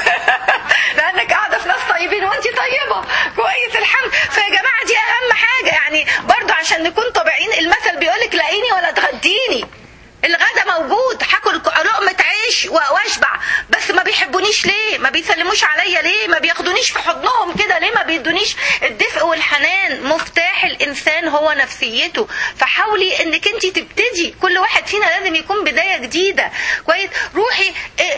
لانك قاعده في ناس طيبين وانت طيبه. كويس الحمد. فيا جماعه دي اهم حاجه يعني برضو عشان نكون طبيعيين. المثل بيقولك لاقيني ولا تغديني، الغدا موجود، هاكل لقمة عيش واشبع، بس ما بيحبونيش ليه؟ ما بيسلموش عليا ليه؟ ما بياخدونيش في حضنهم كده ليه؟ ما بيدونيش الدفء والحنان. مفتاح الانسان هو نفسيته. فحاولي انك انت تبتدي، كل واحد فينا لازم يكون بداية جديدة. كويس؟ روحي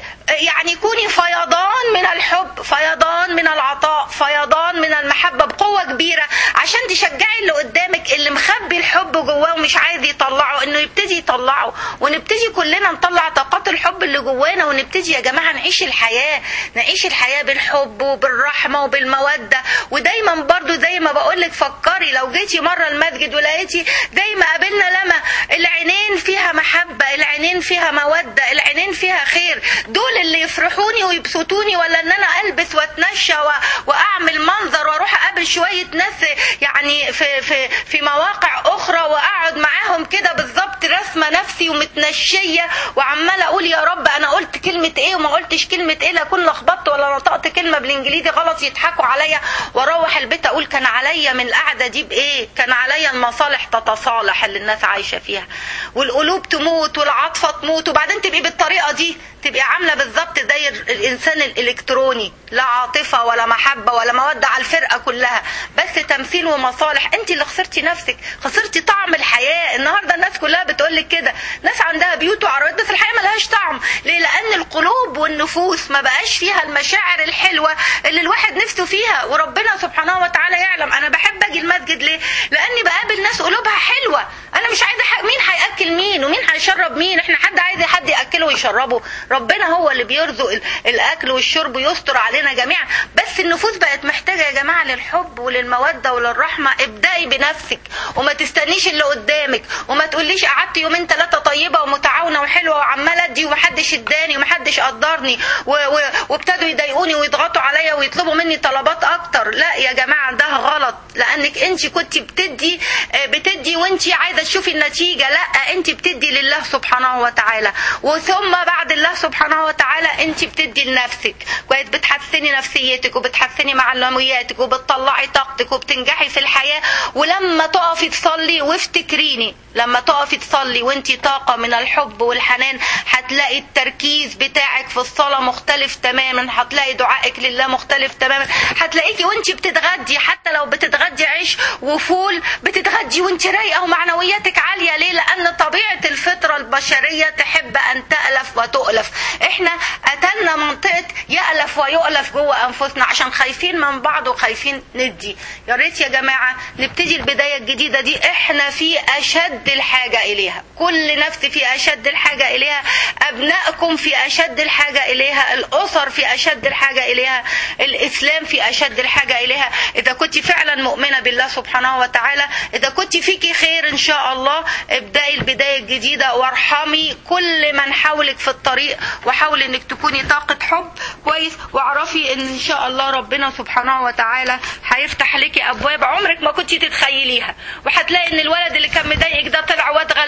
يعني كوني فيضان من الحب، فيضان من العطاء، فيضان من المحبة بقوة كبيرة عشان تشجعي اللي قدامك اللي مخبي الحب جواه ومش عايز يطلعه انه يبتدي يطلعه، ونبتدي كلنا نطلع طاقات الحب اللي جوانا، ونبتدي يا جماعة نعيش الحياة، نعيش الحياة بالحب وبالرحمة وبالمودة. ودايما برضو زي ما بقولك فكري لو جيتي مرة المسجد ولقيتي زي ما قابلنا لما العينين فيها محبة، العينين فيها مودة، العينين فيها خير، دول اللي يفرحوني ويبسطوني، ولا ان انا البس واتنشى واعمل منظر واروح اقابل شوية ناس يعني في في في مواقع اخرى واقعد معاهم كده بالظبط رسمة نفسي ومتنشية وعمالة اقول يا رب انا قلت كلمة ايه وما قلتش كلمة ايه، لا اكون لخبطت ولا نطقت كلمة بالانجليزي غلط يضحكوا عليا، واروح البيت اقول كان عليا من القعدة دي بايه؟ كان عليا المصالح تتصالح اللي الناس عايشة فيها، والقلوب تموت والعاطفة تموت، وبعدين تبقي بالطريقة دي تبقي عاملة بالظبط زي الانسان الالكتروني، لا عاطفة ولا محبة ولا مودة على الفرقة كلها، بس تمثيل ومصالح. انت اللي خسرتي نفسك، خسرتي طعم الحياة. النهاردة الناس كلها بتقولك كده، ناس عندها بيوت وعربيات بس الحياة ملهاش طعم. ليه؟ لان القلوب والنفوس ما بقاش فيها المشاعر الحلوة اللي الواحد نفسه فيها. وربنا سبحانه وتعالى يعلم انا بحب اجي المسجد ليه؟ لاني بقابل ناس قلوبها حلوة. انا مش عايزة حق مين هيأكل مين ومين هيشرب مين، احنا حد عايز حد يأكله ويشربه؟ ربنا هو اللي بيرزق الاكل والشرب ويستر علينا جميعا. بس النفوس بقت محتاجة يا جماعة للحب وللمودة وللرحمة. ابدأي بنفسك وما تستنيش اللي قدامك، وما تقوليش قعدت يومين ثلاثة طيبة ومتعاونة وحلوة وعمالة ادي ومحدش اداني ومحدش قدرني وابتدوا يضايقوني ويضغطوا عليا ويطلبوا مني طلبات اكتر. لا يا جماعة ده غلط، لانك انت كنت بتدي بتدي وانت عايزة تشوفي النتيجة. لا، انت بتدي لله سبحانه وتعالى، وثم بعد الله سبحانه وتعالى انت بتدي لنفسك. كويس؟ بتحسني نفسيتك وبتحسني معنوياتك وبتطلعي طاقتك وبتنجحي في الحياة. ولما تقفي تصلي وافتكريني، لما تقفي تصلي وانتي طاقة من الحب والحنان هتلاقي التركيز بتاعك في الصلاة مختلف تماما، هتلاقي دعائك لله مختلف تماما، هتلاقيكي وانتي بتتغدي حتى لو بتتغدي عيش وفول بتتغدي وانتي رايقة ومعنوياتك عالية. ليه؟ لأن طبيعة الفطرة البشرية تحب أن تألف وتؤلف. احنا قتلنا منطقة يألف ويؤلف جوه أنفسنا عشان خايفين من بعض وخايفين ندي. يا ريت يا جماعة نبتدي البداية الجديدة دي، احنا في أشد الحاجة إليها، كل نفس في أشد الحاجة إليها، أبنائكم في أشد الحاجة إليها، الأسر في أشد الحاجة إليها، الإسلام في أشد الحاجة إليها. إذا كنت فعلا مؤمنة بالله سبحانه وتعالى، إذا كنت فيكي خير إن شاء الله، ابدأي البداية الجديدة وارحمي كل من حولك في الطريق، وحاولي إنك تكوني طاقة حب. كويس؟ واعرفي إن إن شاء الله ربنا سبحانه وتعالى هيفتح لك أبواب عمرك ما كنت تتخيليها، وهتلاقي إن الولد اللي كان مضايقك ده طلع واد غلبان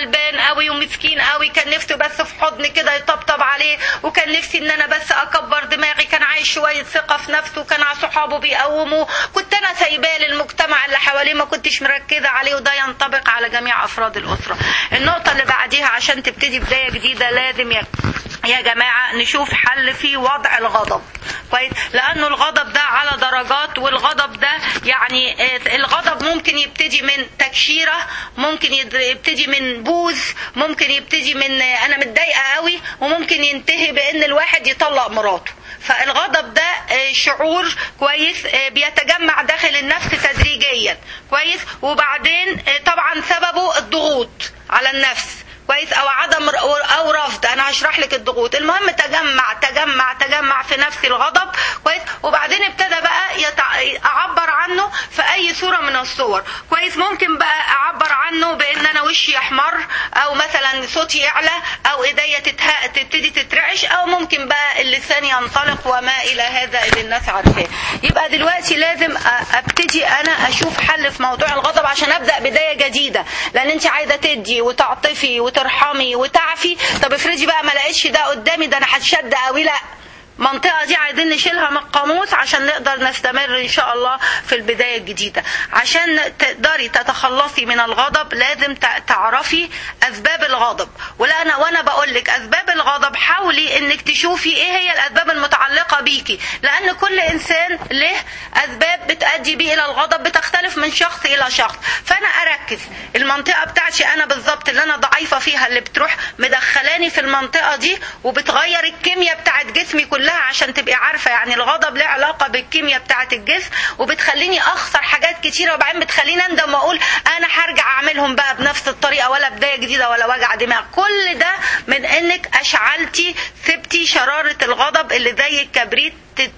غلبان قوي ومسكين قوي، كان نفسه بس في حضن كده يطبطب عليه، وكان نفسي ان انا بس اكبر دماغي، كان عايش شويه ثقه في نفسه، كان على صحابه بيقوموه، كنت انا سايباه للمجتمع اللي حواليه، ما كنتش مركزه عليه. وده ينطبق على جميع افراد الاسره. النقطه اللي بعديها عشان تبتدي بدايه جديده لازم يا يا جماعه نشوف حل في وضع الغضب كويس، لانه الغضب ده على درجات، والغضب ده يعني الغضب ممكن يبتدي من تكشيره، ممكن يبتدي من بوز، ممكن يبتدي من انا متضايقه قوي، وممكن ينتهي بان الواحد يطلق مراته. فالغضب ده شعور كويس بيتجمع داخل النفس تدريجيا كويس، وبعدين طبعا سببه الضغوط على النفس كويس، او عدم او رفض. انا هشرح لك الضغوط. المهم تجمع تجمع تجمع في نفسي الغضب كويس، وبعدين ابتدى بقى يتع... اعبر عنه في اي صوره من الصور كويس. ممكن بقى اعبر عنه بان انا وشي يحمر، او مثلا صوتي يعلى، او ايديا تتها... تبتدي تترعش، او ممكن بقى اللسان ينطلق وما الى هذا اللي الناس عارفاه. يبقى دلوقتي لازم ابتدي انا اشوف حل في موضوع الغضب عشان ابدا بدايه جديده، لان انت عايزه تدي وتعطفي وترحمي وتعفي. طب افرضي بقى ما لقيتش ده قدامي، ده انا هتشد قوي. لا، المنطقة دي عايزين نشيلها من القاموس عشان نقدر نستمر ان شاء الله في البداية الجديدة. عشان تقدري تتخلصي من الغضب لازم تعرفي اسباب الغضب. ولا انا وانا بقول لك اسباب الغضب، حاولي انك تشوفي ايه هي الاسباب المتعلقة بيكي، لان كل انسان له اسباب بتؤدي بيه الى الغضب، بتختلف من شخص الى شخص. فانا اركز المنطقة بتاعتي انا بالظبط اللي انا ضعيفة فيها، اللي بتروح مدخلاني في المنطقة دي وبتغير الكيمياء بتاعت جسمي كلها، عشان تبقي عارفة يعني الغضب له علاقة بالكيمياء بتاعة الجسم، وبتخليني اخسر حاجات كتيرة، وبعدين بتخليني اندم واقول انا هرجع اعملهم بقى بنفس الطريقة، ولا بداية جديدة ولا وجع دماغ. كل ده من انك اشعلتي سبتي شرارة الغضب اللي زي الكبريت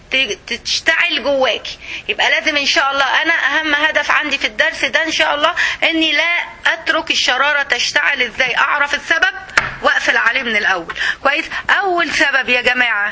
تشتعل جواكي. يبقى لازم ان شاء الله، انا اهم هدف عندي في الدرس ده ان شاء الله اني لا اترك الشرارة تشتعل. ازاي اعرف السبب واقفل عليه من الاول كويس؟ اول سبب يا جماعة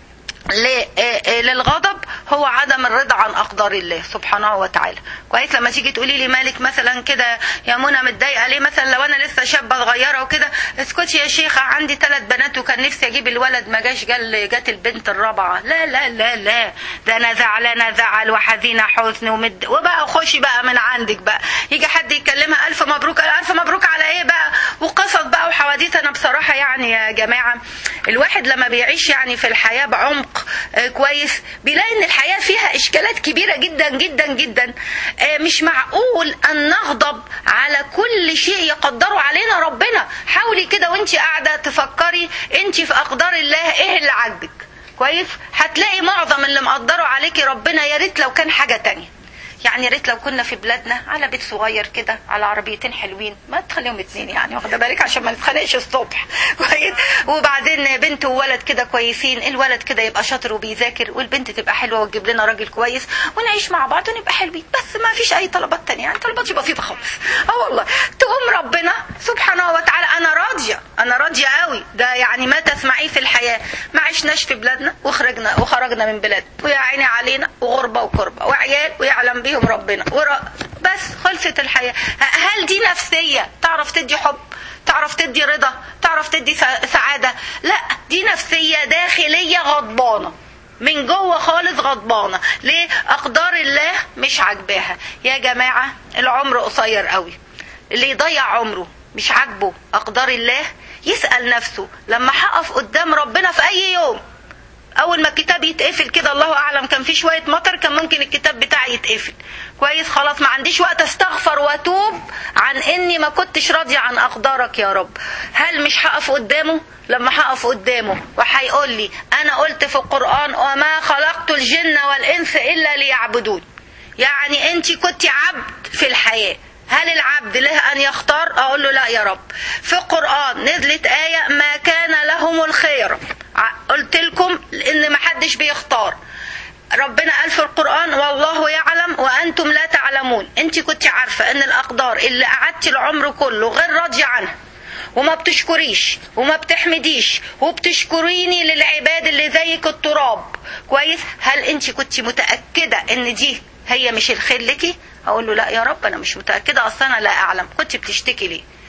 للغضب هو عدم الرضا عن اقدار الله سبحانه وتعالى كويس. لما تيجي تقولي لي مالك مثلا كده يا منى متضايقه ليه، مثلا لو انا لسه شابه صغيره وكده، اسكتي يا شيخه عندي ثلاث بنات وكان نفسي اجيب الولد ما جاش، جال جت البنت الرابعه. لا لا لا لا، ده انا زعلانه زعل وحزينه حزن ومد. وبقى خشي بقى من عندك بقى، يجي حد يكلمها الف مبروك، الف مبروك على ايه بقى، وقصص بقى وحواديت. انا بصراحه يعني يا جماعه الواحد لما بيعيش يعني في الحياه بعمق كويس بيلاقي ان الحياة فيها اشكالات كبيرة جدا جدا جدا. مش معقول ان نغضب على كل شيء يقدره علينا ربنا. حاولي كده وانت قاعدة تفكري انت في اقدار الله ايه اللي عاجبك كويس، هتلاقي معظم اللي مقدره عليكي ربنا يا ريت لو كان حاجة تانية. يعني يا ريت لو كنا في بلادنا على بيت صغير كده، على عربيتين حلوين، ما تخليهم اتنين يعني، واخده بالك عشان ما نتخانقش الصبح كويس. وبعدين بنت وولد كده كويسين، الولد كده يبقى شاطر وبيذاكر، والبنت تبقى حلوه وتجيب لنا راجل كويس، ونعيش مع بعض ونبقى حلوين. بس ما فيش اي طلبات تانية، يعني طلبات بسيطه خالص. اه والله تقوم ربنا سبحانه وتعالى انا راضيه، انا راضيه قوي. ده يعني ما تسمعيه في الحياه. ما عشناش في بلادنا وخرجنا وخرجنا من بلاد، ويا عيني علينا وغربه وكربه وعيال ويعلم بيهم ربنا ورا، بس خلصت الحياة. هل دي نفسية تعرف تدي حب، تعرف تدي رضا، تعرف تدي سعادة؟ لا، دي نفسية داخلية غضبانة من جوه خالص، غضبانة. ليه؟ أقدار الله مش عاجباها. يا جماعة العمر قصير قوي، اللي يضيع عمره مش عاجبه أقدار الله يسأل نفسه لما هقف قدام ربنا في أي يوم. اول ما الكتاب يتقفل كده الله اعلم كان في شويه مطر، كان ممكن الكتاب بتاعي يتقفل كويس، خلاص ما عنديش وقت استغفر واتوب عن اني ما كنتش راضيه عن اقدارك يا رب. هل مش هقف قدامه؟ لما هقف قدامه وهيقول لي انا قلت في القران وما خلقت الجن والانس الا ليعبدون، يعني انت كنت عبد في الحياه، هل العبد له ان يختار؟ اقول له لا يا رب. في القرآن نزلت آية ما كان لهم الخير، قلت لكم ان ما حدش بيختار. ربنا قال في القرآن والله يعلم وانتم لا تعلمون. انت كنت عارفة ان الاقدار اللي قعدت العمر كله غير راضية عنها، وما بتشكريش وما بتحمديش وبتشكريني للعباد اللي زيك التراب كويس، هل انت كنت متأكدة ان دي هي مش الخير لكي؟ اقول له لا يا رب انا مش متأكدة، اصلا انا لا اعلم. كنت بتشتكي ليه؟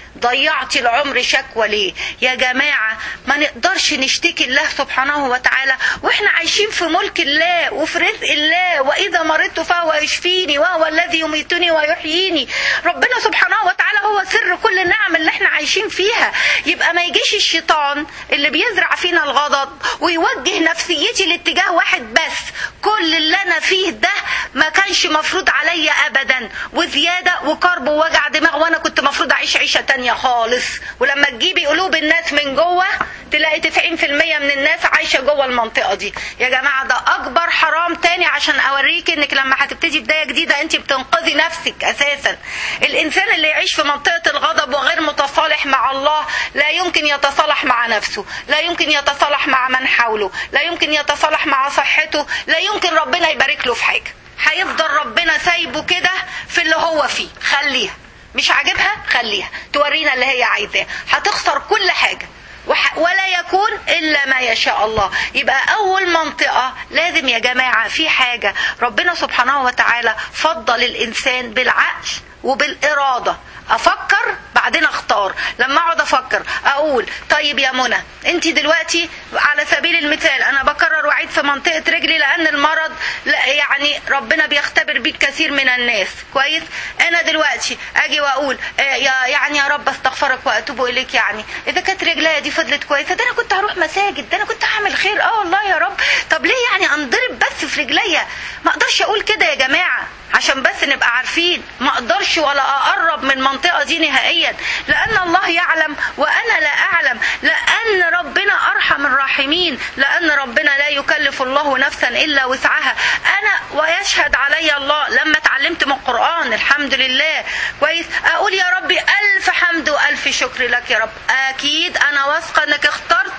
ضيعتي العمر شكوى ليه؟ يا جماعة ما نقدرش نشتكي الله سبحانه وتعالى واحنا عايشين في ملك الله وفي رزق الله. واذا مرضت فهو يشفيني وهو الذي يميتني ويحييني. ربنا سبحانه وتعالى هو سر كل النعم اللي احنا عايشين فيها. يبقى ما يجيش الشيطان اللي بيزرع فينا الغضب ويوجه نفسيتي لاتجاه واحد بس. كل اللي انا فيه ده ما كانش مفروض عليا ابدا، وزيادة وكرب ووجع دماغ، وانا كنت مفروض اعيش عيشة تانية خالص. ولما تجيبي قلوب الناس من جوه تلاقي تسعين في المية من الناس عايشة جوه المنطقة دي. يا جماعة ده اكبر حرام تاني عشان اوريك انك لما هتبتدي بداية جديدة انت بتنقذي نفسك اساسا. الانسان اللي يعيش في منطقة الغضب وغير متصالح مع الله لا يمكن يتصالح مع نفسه، لا يمكن يتصالح مع من حوله، لا يمكن يتصالح مع صحته، لا يمكن ربنا يبارك له في حاجة. هيفضل ربنا سايبه كده في اللي هو فيه. خليها مش عاجبها، خليها تورينا اللي هي عايزاه. هتخسر كل حاجة ولا يكون إلا ما يشاء الله. يبقى أول منطقة لازم يا جماعة في حاجة ربنا سبحانه وتعالى فضل الإنسان بالعقل وبالإرادة. افكر بعدين اختار. لما اقعد افكر اقول طيب يا منى انت دلوقتي على سبيل المثال انا بكرر واعيد في منطقه رجلي لان المرض لا يعني ربنا بيختبر بيك كثير من الناس كويس. انا دلوقتي اجي واقول يا يعني يا رب استغفرك واتوب اليك. يعني اذا كانت رجليا دي فضلت كويسه ده انا كنت هروح مساجد، ده انا كنت هعمل خير. اه والله يا رب. طب ليه يعني انضرب بس في رجليا؟ ما اقدرش اقول كده يا جماعه عشان بس نبقى عارفين. ما اقدرش ولا اقرب من المنطقة دي نهائيا لان الله يعلم وانا لا اعلم، لان ربنا ارحم الراحمين، لان ربنا لا يكلف الله نفسا الا وسعها. انا ويشهد علي الله لما اتعلمت من القرآن الحمد لله كويس اقول يا ربي الف حمد والف شكر لك يا رب. اكيد انا واثقة انك اخترت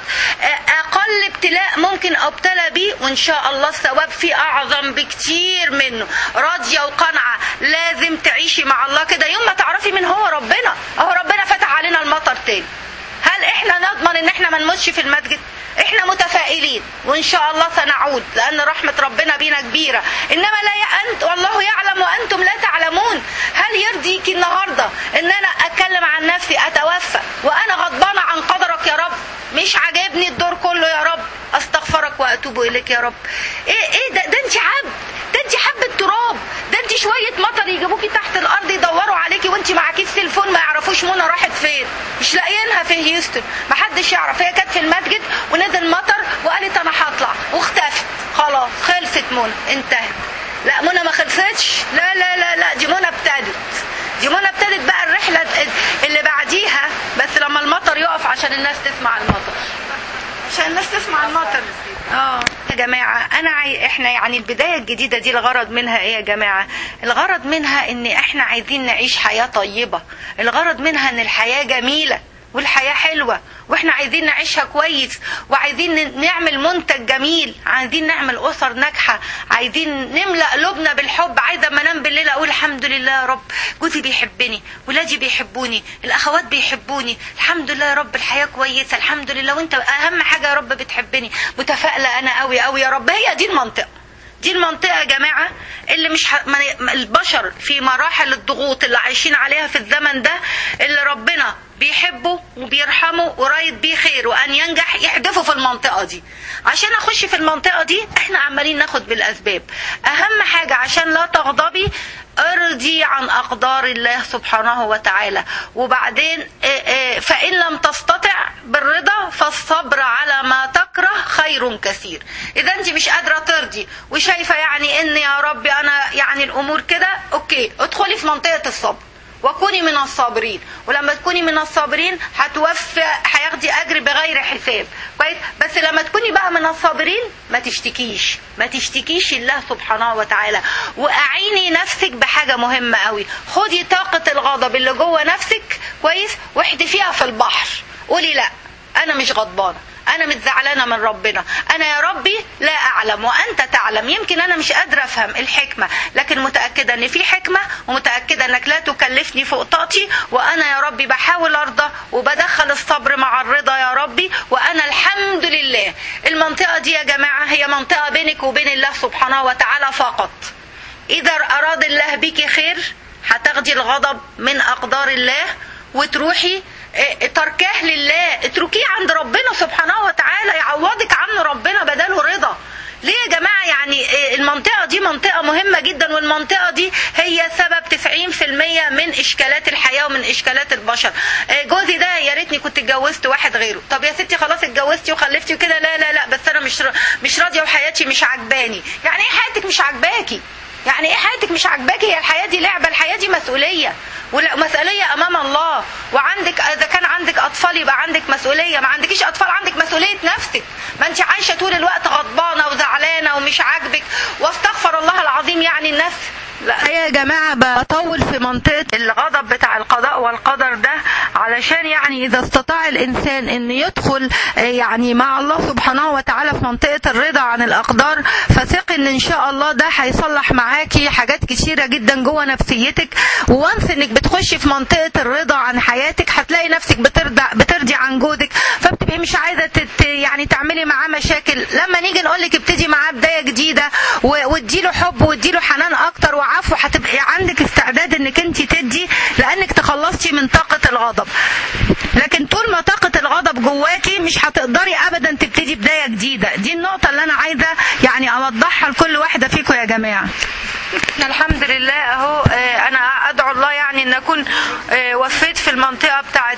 اقل ابتلاء ممكن ابتلى بيه وان شاء الله الثواب فيه اعظم بكتير منه. راضية وقنعة. لازم تعيشي مع الله كده. يوم ما تعرفي من هو ربنا، اهو ربنا فتح علينا المطر تاني. هل احنا نضمن ان احنا ما نموتش في المسجد؟ احنا متفائلين وان شاء الله سنعود لان رحمة ربنا بينا كبيرة. انما لا انت والله يعلم وانتم لا تعلمون. هل يرضيك النهاردة ان انا اتكلم عن نفسي اتوفى وانا غضبانة عن قدرك يا رب؟ مش عاجبني الدور كله يا رب. استغفرك واتوب اليك يا رب. ايه ايه ده؟ ده انت عبد، ده انت حبة تراب، ده انت شوية مطر يجيبوكي تحت الارض يدوروا عليكي وانت معكيش تليفون ما يعرفوش منى راحت فين. مش لاقيينها في هيوستن، ما حدش يعرف. هي كانت في المسجد ونزل مطر وقالت انا هطلع واختفت. خلاص خلصت منى، انتهت. لا منى ما خلصتش. لا لا لا لا دي منى ابتدت. دي منى ابتدت بقى الرحلة اللي بعديها بس لما المطر يقف عشان الناس تسمع المطر. عشان الناس تسمع المطر. اه يا جماعة انا عاي... احنا يعني البداية الجديدة دي الغرض منها ايه يا جماعة؟ الغرض منها ان احنا عايزين نعيش حياة طيبة. الغرض منها ان الحياة جميلة والحياة حلوة واحنا عايزين نعيشها كويس وعايزين نعمل منتج جميل، عايزين نعمل اسر ناجحة، عايزين نملأ قلوبنا بالحب. عايزة اما انام بالليل اقول الحمد لله يا رب جوزي بيحبني، ولادي بيحبوني، الاخوات بيحبوني، الحمد لله يا رب الحياة كويسة الحمد لله، وانت اهم حاجة يا رب بتحبني، متفائلة انا قوي قوي يا رب. هي دي المنطقة. دي المنطقة يا جماعة اللي مش ح... البشر في مراحل الضغوط اللي عايشين عليها في الزمن ده اللي ربنا بيحبه وبيرحمه ورايد بيه خير وان ينجح يحدفه في المنطقة دي. عشان اخش في المنطقة دي احنا عمالين ناخد بالاسباب. اهم حاجة عشان لا تغضبي ارضي عن اقدار الله سبحانه وتعالى. وبعدين فان لم تستطع بالرضا فالصبر على ما تكره خير كثير. اذا انت مش قادرة ترضي وشايفة يعني ان يا ربي انا يعني الامور كده اوكي ادخلي في منطقة الصبر وكوني من الصابرين. ولما تكوني من الصابرين هتوفى هياخدي اجر بغير حساب كويس. بس لما تكوني بقى من الصابرين ما تشتكيش ما تشتكيش الله سبحانه وتعالى. واعيني نفسك بحاجة مهمة قوي. خدي طاقة الغضب اللي جوه نفسك كويس واحدفيها في البحر. قولي لا انا مش غضبانة، انا مش زعلانه من ربنا، انا يا ربي لا اعلم وانت تعلم. يمكن انا مش قادره افهم الحكمه لكن متاكده ان في حكمه ومتاكده انك لا تكلفني فوق طاقتي. وانا يا ربي بحاول ارضى وبدخل الصبر مع الرضا يا ربي. وانا الحمد لله المنطقه دي يا جماعه هي منطقه بينك وبين الله سبحانه وتعالى فقط. اذا اراد الله بك خير هتاخدي الغضب من اقدار الله وتروحي تركاه لله، اتركيه عند ربنا سبحانه وتعالى، يعوضك عنه ربنا بداله رضا. ليه يا جماعة؟ يعني المنطقة دي منطقة مهمة جدا، والمنطقة دي هي سبب تسعين في المية من إشكالات الحياة ومن إشكالات البشر. جوزي ده يا ريتني كنت اتجوزت واحد غيره. طب يا ستي خلاص اتجوزتي وخلفتي وكده، لا لا لا بس أنا مش مش راضية وحياتي مش عجباني. يعني إيه حياتك مش عجباكي؟ يعني ايه حياتك مش عاجباكي؟ هي الحياه دي لعبه؟ الحياه دي مسؤوليه، ومسؤوليه امام الله. وعندك اذا كان عندك اطفال يبقى عندك مسؤوليه، ما عندكيش اطفال عندك مسؤوليه نفسك. ما انت عايشه طول الوقت غضبانه وزعلانه ومش عاجبك، واستغفر الله العظيم. يعني الناس لا يا جماعة بطول في منطقة الغضب بتاع القضاء والقدر ده، علشان يعني إذا استطاع الإنسان إن يدخل يعني مع الله سبحانه وتعالى في منطقة الرضا عن الأقدار، فثق إن إن شاء الله ده هيصلح معاكي حاجات كتيرة جدا جوه نفسيتك. وانس إنك بتخشي في منطقة الرضا عن حياتك هتلاقي نفسك بترضى بترضي عن جوزك، فبتبقي مش عايزة تت يعني تعملي معاه مشاكل. لما نيجي نقولك ابتدي معاه بداية جديدة واديله حب واديله حنان أكتر عفوا، هتبقي عندك استعداد انك انت تدي، لانك تخلصتي من طاقة الغضب. لكن طول ما طاقة الغضب جواكي مش هتقدري ابدا تبتدي بداية جديدة. دي النقطة اللي انا عايزة يعني اوضحها لكل واحدة فيكم يا جماعة. الحمد لله اهو انا ادعو الله يعني ان اكون وفيت في المنطقة بتاعة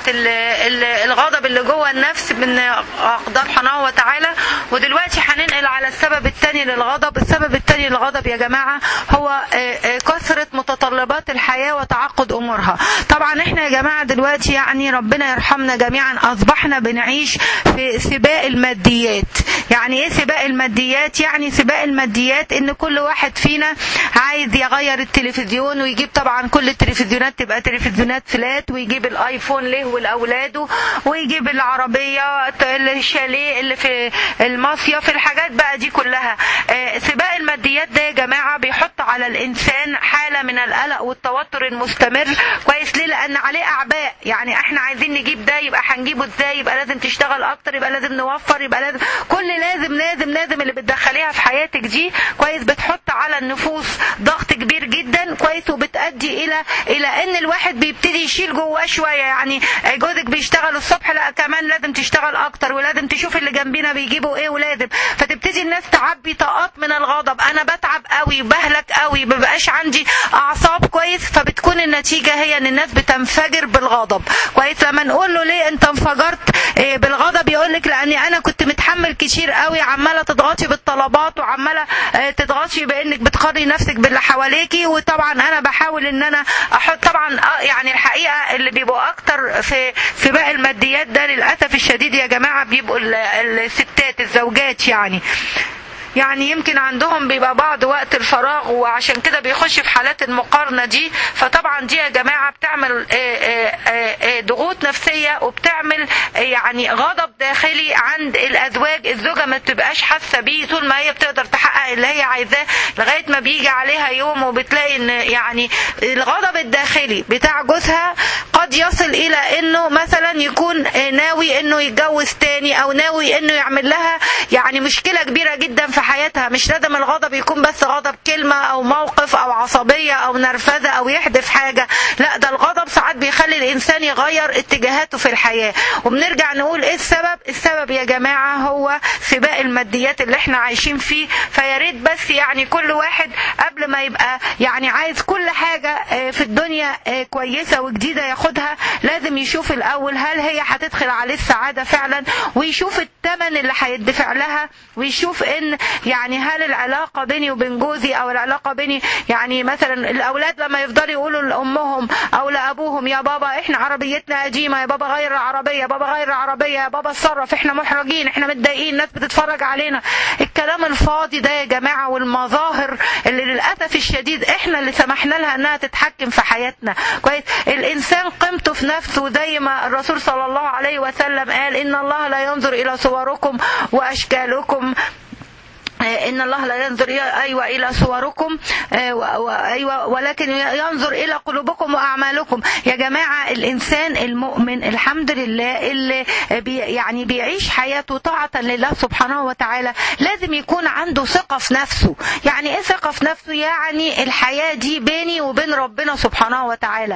الغضب اللي جوه النفس من اقدار سبحانه وتعالى. ودلوقتي هننقل على السبب الثاني للغضب. السبب الثاني للغضب يا جماعة هو كثرة متطلبات الحياة وتعقد امورها. طبعا احنا يا جماعة دلوقتي يعني ربنا يرحمنا جميعا اصبحنا بنعيش في سباق الماديات. يعني ايه سباق الماديات؟ يعني سباق الماديات ان كل واحد فينا عايز يغير التلفزيون ويجيب طبعا كل التلفزيونات تبقى تلفزيونات فلات، ويجيب الايفون له ولاولاده، ويجيب العربيه الشاليه اللي في المصيف، الحاجات بقى دي كلها. سباق الماديات ده يا جماعه بيحط على الانسان حاله من القلق والتوتر المستمر. كويس ليه؟ لان عليه اعباء. يعني احنا عايزين نجيب ده، يبقى هنجيبه ازاي؟ يبقى لازم تشتغل اكتر، يبقى لازم نوفر، يبقى لازم كل لازم لازم لازم اللي بتدخليها في حياتك دي كويس بتحط على النفوس ضغط كبير جدا. كويس وبتؤدي الى الى ان الواحد بيبتدي يشيل جواه شويه. يعني جوزك بيشتغل الصبح، لا كمان لازم تشتغل اكتر، ولازم تشوف اللي جنبنا بيجيبوا ايه، ولازم. فتبتدي الناس تعبي طاقات من الغضب. انا بتعب قوي، بهلك قوي، مبقاش عندي اعصاب. كويس فبتكون النتيجه هي ان الناس بتنفجر بالغضب. كويس لما نقول له ليه انت انفجرت بالغضب يقول لك لاني انا كنت متحمل كتير قوي، عماله تضغطي بالطلبات وعماله تضغطي بانك بتقارني نفسك باللي حواليكي. وطبعا انا بحاول ان انا احط طبعا يعني الحقيقه اللي بيبقوا اكتر في سباق الماديات ده للاسف الشديد يا جماعه بيبقوا الستات الزوجات. يعني يعني يمكن عندهم بيبقى بعض وقت الفراغ، وعشان كده بيخش في حالات المقارنة دي. فطبعا دي يا جماعة بتعمل ضغوط نفسية، وبتعمل يعني غضب داخلي عند الأزواج. الزوجة ما بتبقاش حاسة بيه طول ما هي بتقدر تحقق اللي هي عايزاه، لغاية ما بيجي عليها يوم وبتلاقي ان يعني الغضب الداخلي بتاع جوزها قد يصل الى انه مثلا يكون ناوي انه يتجوز تاني، او ناوي انه يعمل لها يعني مشكلة كبيرة جدا في حياتها. مش لازم الغضب يكون بس غضب كلمة او موقف او عصبية او نرفزة او يحدث حاجة، لا ده الغضب ساعات بيخلي الانسان يغير اتجاهاته في الحياة. وبنرجع نقول ايه السبب؟ السبب يا جماعة هو سباق الماديات اللي احنا عايشين فيه. فياريت بس يعني كل واحد قبل ما يبقى يعني عايز كل حاجة في الدنيا كويسة وجديدة ياخدها، لازم يشوف الاول هل هي هتدخل عليه السعادة فعلا، ويشوف الثمن اللي هيدفع لها، ويشوف ان يعني هل العلاقة بيني وبين جوزي او العلاقة بيني يعني مثلا الاولاد لما يفضلوا يقولوا لامهم او لابوهم يا بابا احنا عربيتنا قديمة، يا بابا غير العربية، يا بابا غير العربية، يا بابا اتصرف، احنا محرجين، احنا متضايقين، الناس بتتفرج علينا. الكلام الفاضي ده يا جماعة والمظاهر اللي للأسف الشديد احنا اللي سمحنا لها انها تتحكم في حياتنا. كويس الانسان قيمته في نفسه، زي ما الرسول صلى الله عليه وسلم قال ان الله لا ينظر الى صوركم واشكالكم إن الله لا ينظر أيوة إلى صوركم أيوة ولكن ينظر إلى قلوبكم وأعمالكم. يا جماعة الإنسان المؤمن الحمد لله اللي بي يعني بيعيش حياته طاعة لله سبحانه وتعالى لازم يكون عنده ثقة في نفسه. يعني إيه ثقة في نفسه؟ يعني الحياة دي بيني وبين ربنا سبحانه وتعالى،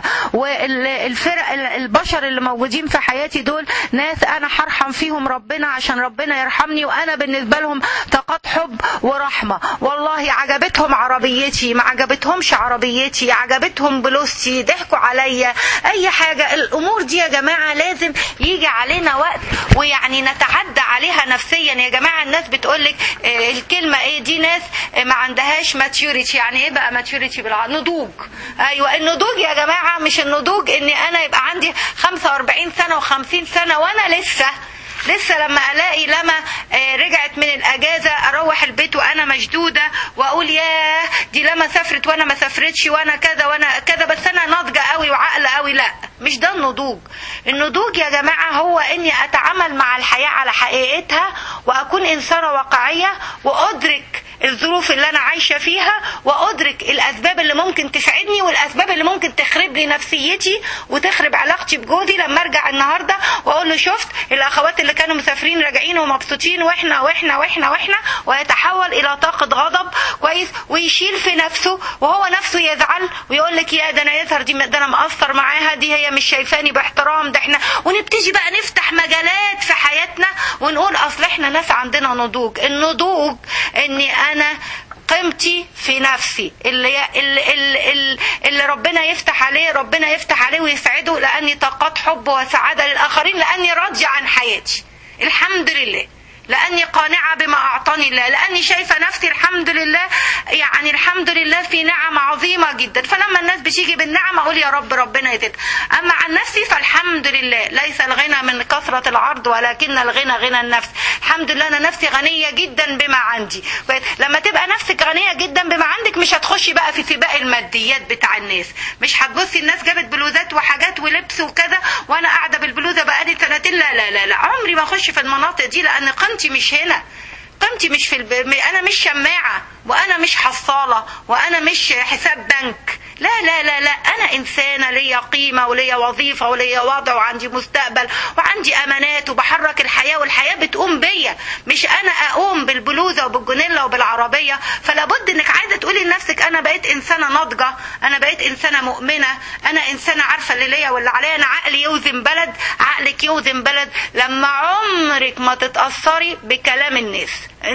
والفرق البشر اللي موجودين في حياتي دول ناس أنا هرحم فيهم ربنا عشان ربنا يرحمني، وأنا بالنسبة لهم طاقات حب ورحمة. والله عجبتهم عربيتي ما عجبتهمش عربيتي، عجبتهم بلوستي، ضحكوا عليا، اي حاجة. الامور دي يا جماعة لازم يجي علينا وقت ويعني نتعدى عليها نفسيا. يا جماعة الناس بتقولك الكلمة ايه دي، ناس ما عندهاش ماتيوريتي. يعني ايه بقى ماتيوريتي بالعربي؟ نضوج. ايوه النضوج يا جماعة مش النضوج اني انا يبقى عندي خمسة واربعين سنة وخمسين سنة وانا لسه لسه لما الاقي لما رجعت من الاجازه اروح البيت وانا مشدوده واقول ياه دي لما سافرت وانا ما سافرتش وانا كذا وانا كذا، بس انا ناضجه قوي وعاقله قوي. لا، مش ده النضوج. النضوج يا جماعه هو اني اتعامل مع الحياه على حقيقتها واكون انسانه واقعيه وادرك الظروف اللي انا عايشه فيها وادرك الاسباب اللي ممكن تساعدني والاسباب اللي ممكن تخرب لي نفسيتي وتخرب علاقتي بجوزي. لما ارجع النهارده واقول له شفت الاخوات اللي كانوا مسافرين راجعين ومبسوطين واحنا واحنا واحنا واحنا ويتحول الى طاقه غضب كويس ويشيل في نفسه وهو نفسه يزعل ويقول لك يا ده انا يظهر دي ده انا مقصر معاها، دي هي مش شايفاني باحترام، ده احنا ونبتدي بقى نفتح مجالات في حياتنا ونقول اصل احنا ناس عندنا نضوج. النضوج اني انا قيمتي في نفسي اللي, اللي, اللي, اللي ربنا يفتح عليه ربنا يفتح عليه ويسعده، لاني طاقات حب وسعاده للاخرين، لاني راضيه عن حياتي الحمد لله، لاني قانعه بما اعطاني الله، لاني شايفه نفسي الحمد لله يعني الحمد لله في نعم عظيمه جدا. فلما الناس بتيجي بالنعمه اقول يا رب ربنا يزيد. اما عن نفسي فالحمد لله ليس الغنى من كثره العرض ولكن الغنى غنى النفس. الحمد لله انا نفسي غنيه جدا بما عندي. لما تبقى نفسك غنيه جدا بما عندك مش هتخشي بقى في سباق الماديات بتاع الناس، مش هتبصي الناس جابت بلوزات وحاجات ولبس وكذا وانا قاعده بالبلوزه بقالي سنتين. لا لا لا لا عمري ما اخش في المناطق دي، لان قيمتي مش هنا، قيمتي مش في الب... انا مش شماعه وانا مش حصاله وانا مش حساب بنك. لا لا لا لا انا انسانه ليا قيمه وليا وظيفه وليا وضع وعندي مستقبل وعندي امانات وبحرك الحياه والحياه بتقوم بيا، مش انا اقوم بالبلوزه وبالجونيلا وبالعربيه. فلا بد انك عايزه تقولي لنفسك انا بقيت انسانه ناضجه، انا بقيت انسانه مؤمنه، انا انسانه عارفه اللي ليا واللي عليا، انا عقلي يوزن بلد، عقلك يوزن بلد. لما عمرك ما تتاثري بكلام الناس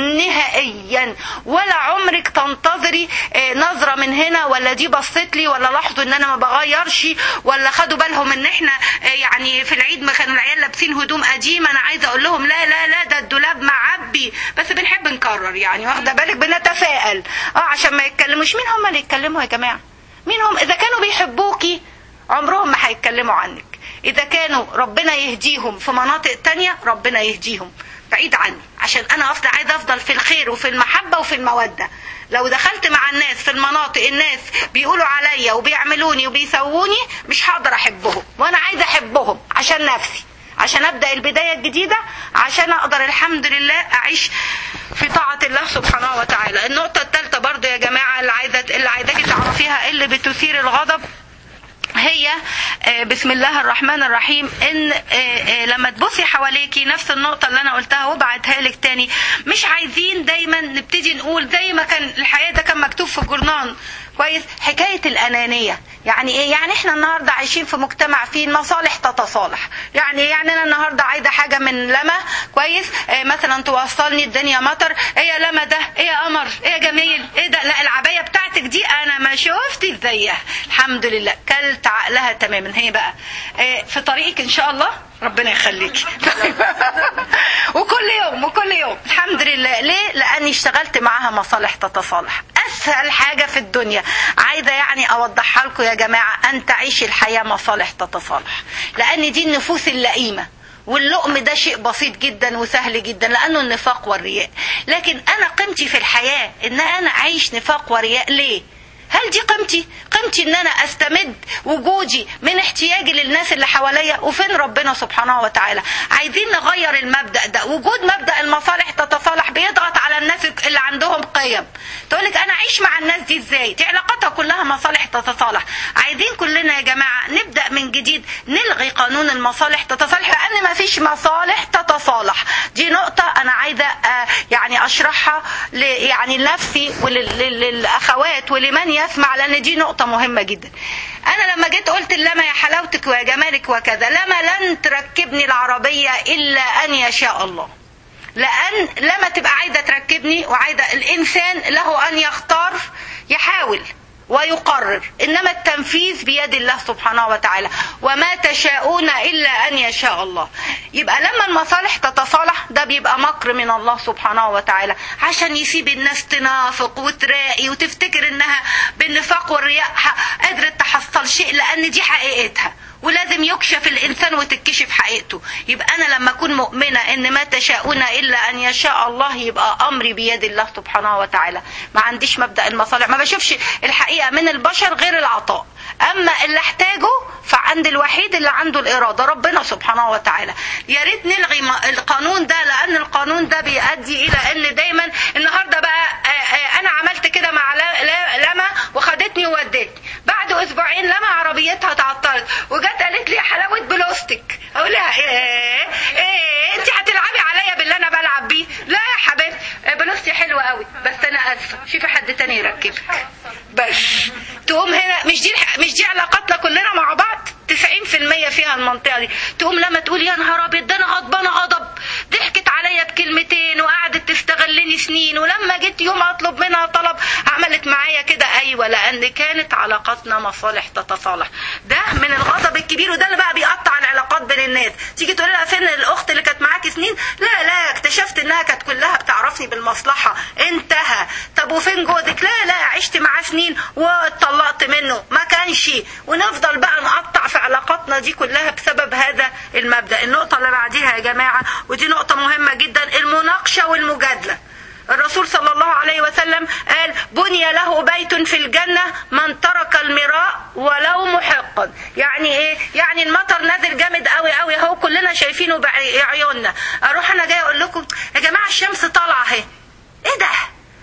نهائيا، ولا عمرك تنتظري نظره من هنا ولا دي بصت لي ولا لاحظوا ان انا ما بغيرش ولا خدوا بالهم ان احنا يعني في العيد ما كانوا العيال لابسين هدوم قديمه. انا عايزه اقول لهم لا لا لا ده الدولاب معبي، بس بنحب نكرر يعني واخده بالك بنتفائل اه عشان ما يتكلموش. مين هم اللي يتكلموا يا جماعه؟ مين هم؟ اذا كانوا بيحبوكي عمرهم ما هيتكلموا عنك. اذا كانوا ربنا يهديهم في مناطق تانية ربنا يهديهم بعيد عني، عشان انا اصلا عايزه افضل في الخير وفي المحبه وفي الموده. لو دخلت مع الناس في المناطق الناس بيقولوا عليا وبيعملوني وبيسووني مش هقدر احبهم، وانا عايزه احبهم عشان نفسي، عشان ابدا البدايه الجديده، عشان اقدر الحمد لله اعيش في طاعه الله سبحانه وتعالى. النقطه الثالثه برضو يا جماعه اللي عايزه اللي عايزاكي تعرفيها اللي بتثير الغضب هي بسم الله الرحمن الرحيم ان لما تبصي حواليكي نفس النقطة اللي انا قلتها وابعتها لك تاني. مش عايزين دايما نبتدي نقول زي ما كان الحياة ده كان مكتوب في الجورنال كويس حكاية الأنانية. يعني ايه؟ يعني احنا النهاردة عايشين في مجتمع فيه المصالح تتصالح. يعني يعني انا النهاردة عايزة حاجة من لما كويس اه مثلا توصلني الدنيا مطر، ايه يا لما ده، ايه يا قمر، ايه يا جميل، ايه ده، لا العباية بتاعتك دي انا ما شفتش زيها الحمد لله، كلت عقلها تماما. هي بقى اه في طريقك ان شاء الله ربنا يخليك وكل يوم وكل يوم الحمد لله. ليه؟ لاني اشتغلت معاها مصالح تتصالح. اسهل حاجة في الدنيا عايزة يعني اوضحها لكم يا جماعة ان تعيش الحياة مصالح تتصالح، لان دي النفوس اللئيمة واللؤم ده شيء بسيط جدا وسهل جدا لانه النفاق والرياء. لكن انا قيمتي في الحياة ان انا اعيش نفاق ورياء. ليه؟ هل دي قيمتي؟ قيمتي ان انا استمد وجودي من احتياجي للناس اللي حواليا، وفين ربنا سبحانه وتعالى. عايزين نغير المبدأ ده. وجود مبدأ المصالح تتصالح بيضغط على الناس اللي عندهم قيم. تقولك انا اعيش مع الناس دي ازاي؟ دي علاقاتها كلها مصالح تتصالح. عايزين كلنا يا جماعه نبدا من جديد نلغي قانون المصالح تتصالح، لان ما فيش مصالح تتصالح. دي نقطه انا عايزه آه يعني اشرحها يعني لنفسي وللاخوات ولمن يسمع، لان دي نقطه مهمه جدا. انا لما جيت قلت لما يا حلاوتك ويا جمالك وكذا، لما لن تركبني العربيه الا ان يشاء الله، لان لما تبقى عايزه تركبني وعايزه، الانسان له ان يختار يحاول ويقرر، انما التنفيذ بيد الله سبحانه وتعالى، وما تشاءون الا ان يشاء الله. يبقى لما المصالح تتصالح ده بيبقى مكر من الله سبحانه وتعالى، عشان يسيب الناس تنافق وتراقي وتفتكر انها بالنفاق والرياء قدرت تحصل شيء، لان دي حقيقتها ولازم يكشف الانسان وتتكشف حقيقته. يبقى انا لما اكون مؤمنه ان ما تشاءون الا ان يشاء الله، يبقى امري بيد الله سبحانه وتعالى. ما عنديش مبدا المصالح، ما بشوفش الحقيقه من البشر غير العطاء، اما اللي احتاجه فعند الوحيد اللي عنده الاراده ربنا سبحانه وتعالى. يا ريت نلغي القانون ده، لان القانون ده بيؤدي الى ان دايما النهارده بقى انا عملت كده مع لما وخدتني وودتني، بعد اسبوعين لما عربيتها تعطلت وجت قالت لي يا حلاوه بلوستك، اقول لها ايه ايه انت هتلعبي عليا باللي انا بلعب بيه؟ لا يا حبيبتي بلوستي حلوه قوي بس انا اسفه شوفي حد تاني يركبك. بس تقوم هنا مش دي مش دي علاقاتنا كلنا مع بعض تسعين في المية فيها المنطقه دي. تقوم لما تقول يا نهار ابيض ده انا غضبانه غضب، ضحكت عليا بكلمتين وقعدت تستغلني سنين، ولما جيت يوم اطلب منها طلب عملت معايا كده. ايوه، لان كانت علاقاتنا مصالح تتصالح. ده من الغضب الكبير، وده اللي بقى بيقطع العلاقات بين الناس. تيجي تقول لها فين الاخت اللي كانت معاكي سنين؟ لا لا اكتشفت انها كانت كلها بتعرفني بالمصلحه، انتهى. طب وفين جوزك؟ لا لا عشت معاه سنين واتطلقت منه، ما كانش. ونفضل بقى نقطع في علاقاتنا دي كلها بسبب هذا المبدا. النقطه اللي بعديها يا جماعه، ودي نقطه مهمه جدا، المناقشه والمجادله. الرسول صلى الله عليه وسلم قال بني له بيت في الجنة من ترك المراء ولو محقا. يعني ايه؟ يعني المطر نازل جامد قوي قوي اهو كلنا شايفينه بعيوننا، اروح انا جاي اقول لكم يا جماعة الشمس طالعة اهي. ايه ده؟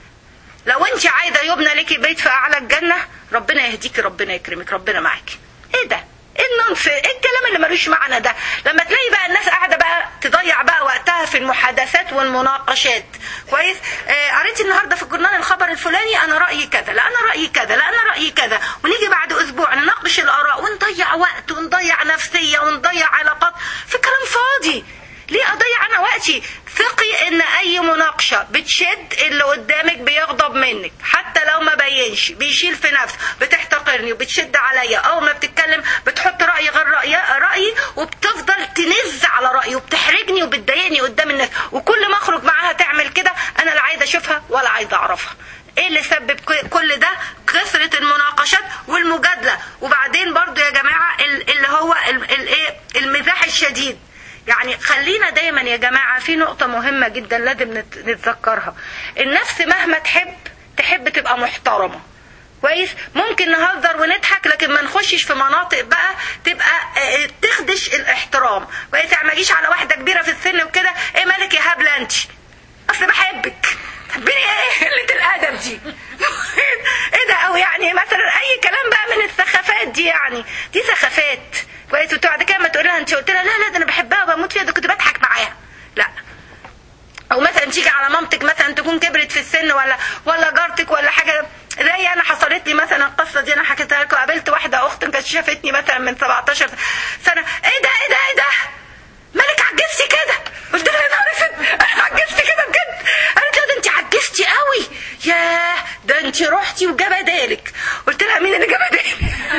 لو انت عايزة يبنى ليكي بيت في اعلى الجنة ربنا يهديكي ربنا يكرمك ربنا معاكي. ايه ده؟ ايه النص؟ ايه الكلام اللي ملوش معنى ده؟ لما تلاقي بقى الناس قاعده بقى تضيع بقى وقتها في المحادثات والمناقشات. كويس؟ آه قريت النهارده في الجورنال الخبر الفلاني، انا رايي كذا، لا انا رايي كذا، لا انا رايي كذا، ونيجي بعد اسبوع نناقش الاراء ونضيع وقت ونضيع نفسيه ونضيع علاقات في كلام فاضي. ليه اضيع انا وقتي؟ ثقي ان اي مناقشه بتشد اللي قدامك بيغضب منك، حتى لو ما بينش بيشيل في نفسه، بتحتقرني وبتشد عليا، اول ما بتتكلم بتحط راي غير رايي رايي وبتفضل تنز على رايي وبتحرجني وبتضايقني قدام الناس، وكل ما اخرج معاها تعمل كده انا لا عايزه اشوفها ولا عايزه اعرفها. ايه اللي سبب كل ده؟ كثره المناقشات والمجادله. وبعدين برضو يا جماعه اللي هو الايه المزاح الشديد. يعني خلينا دايما يا جماعة في نقطة مهمة جدا لازم نتذكرها. النفس مهما تحب تحب تبقى محترمة. كويس؟ ممكن نهزر ونضحك لكن ما نخشش في مناطق بقى تبقى تخدش الاحترام. كويس؟ ما اجيش على واحدة كبيرة في السن وكده ايه مالك يا هبلة انت؟ اصل بحبك. تحبيني ايه؟ قلة الادب دي. ايه ده؟ او يعني مثلا اي كلام بقى من السخافات دي، يعني دي سخافات. كويس؟ وتقعد كده ما تقول لها انت قلت لها لا لا ده انا بحبها وبموت فيها، ده كنت بضحك معاها. لا. او مثلا تيجي على مامتك مثلا تكون كبرت في السن ولا ولا جارتك ولا حاجه، زي انا حصلت لي مثلا القصه دي انا حكيتها لكم. قابلت واحده اخت كانت شافتني مثلا من سبعتاشر سنه، ايه ده ايه ده ايه ده؟ مالك عجزتي كده؟ قلت لها يا نهار اسود انا عجزت كده بجد؟ قالت لها ده انت عجزتي قوي. ياه ده انت رحتي وجبدالك. قلت لها مين اللي جبدالي؟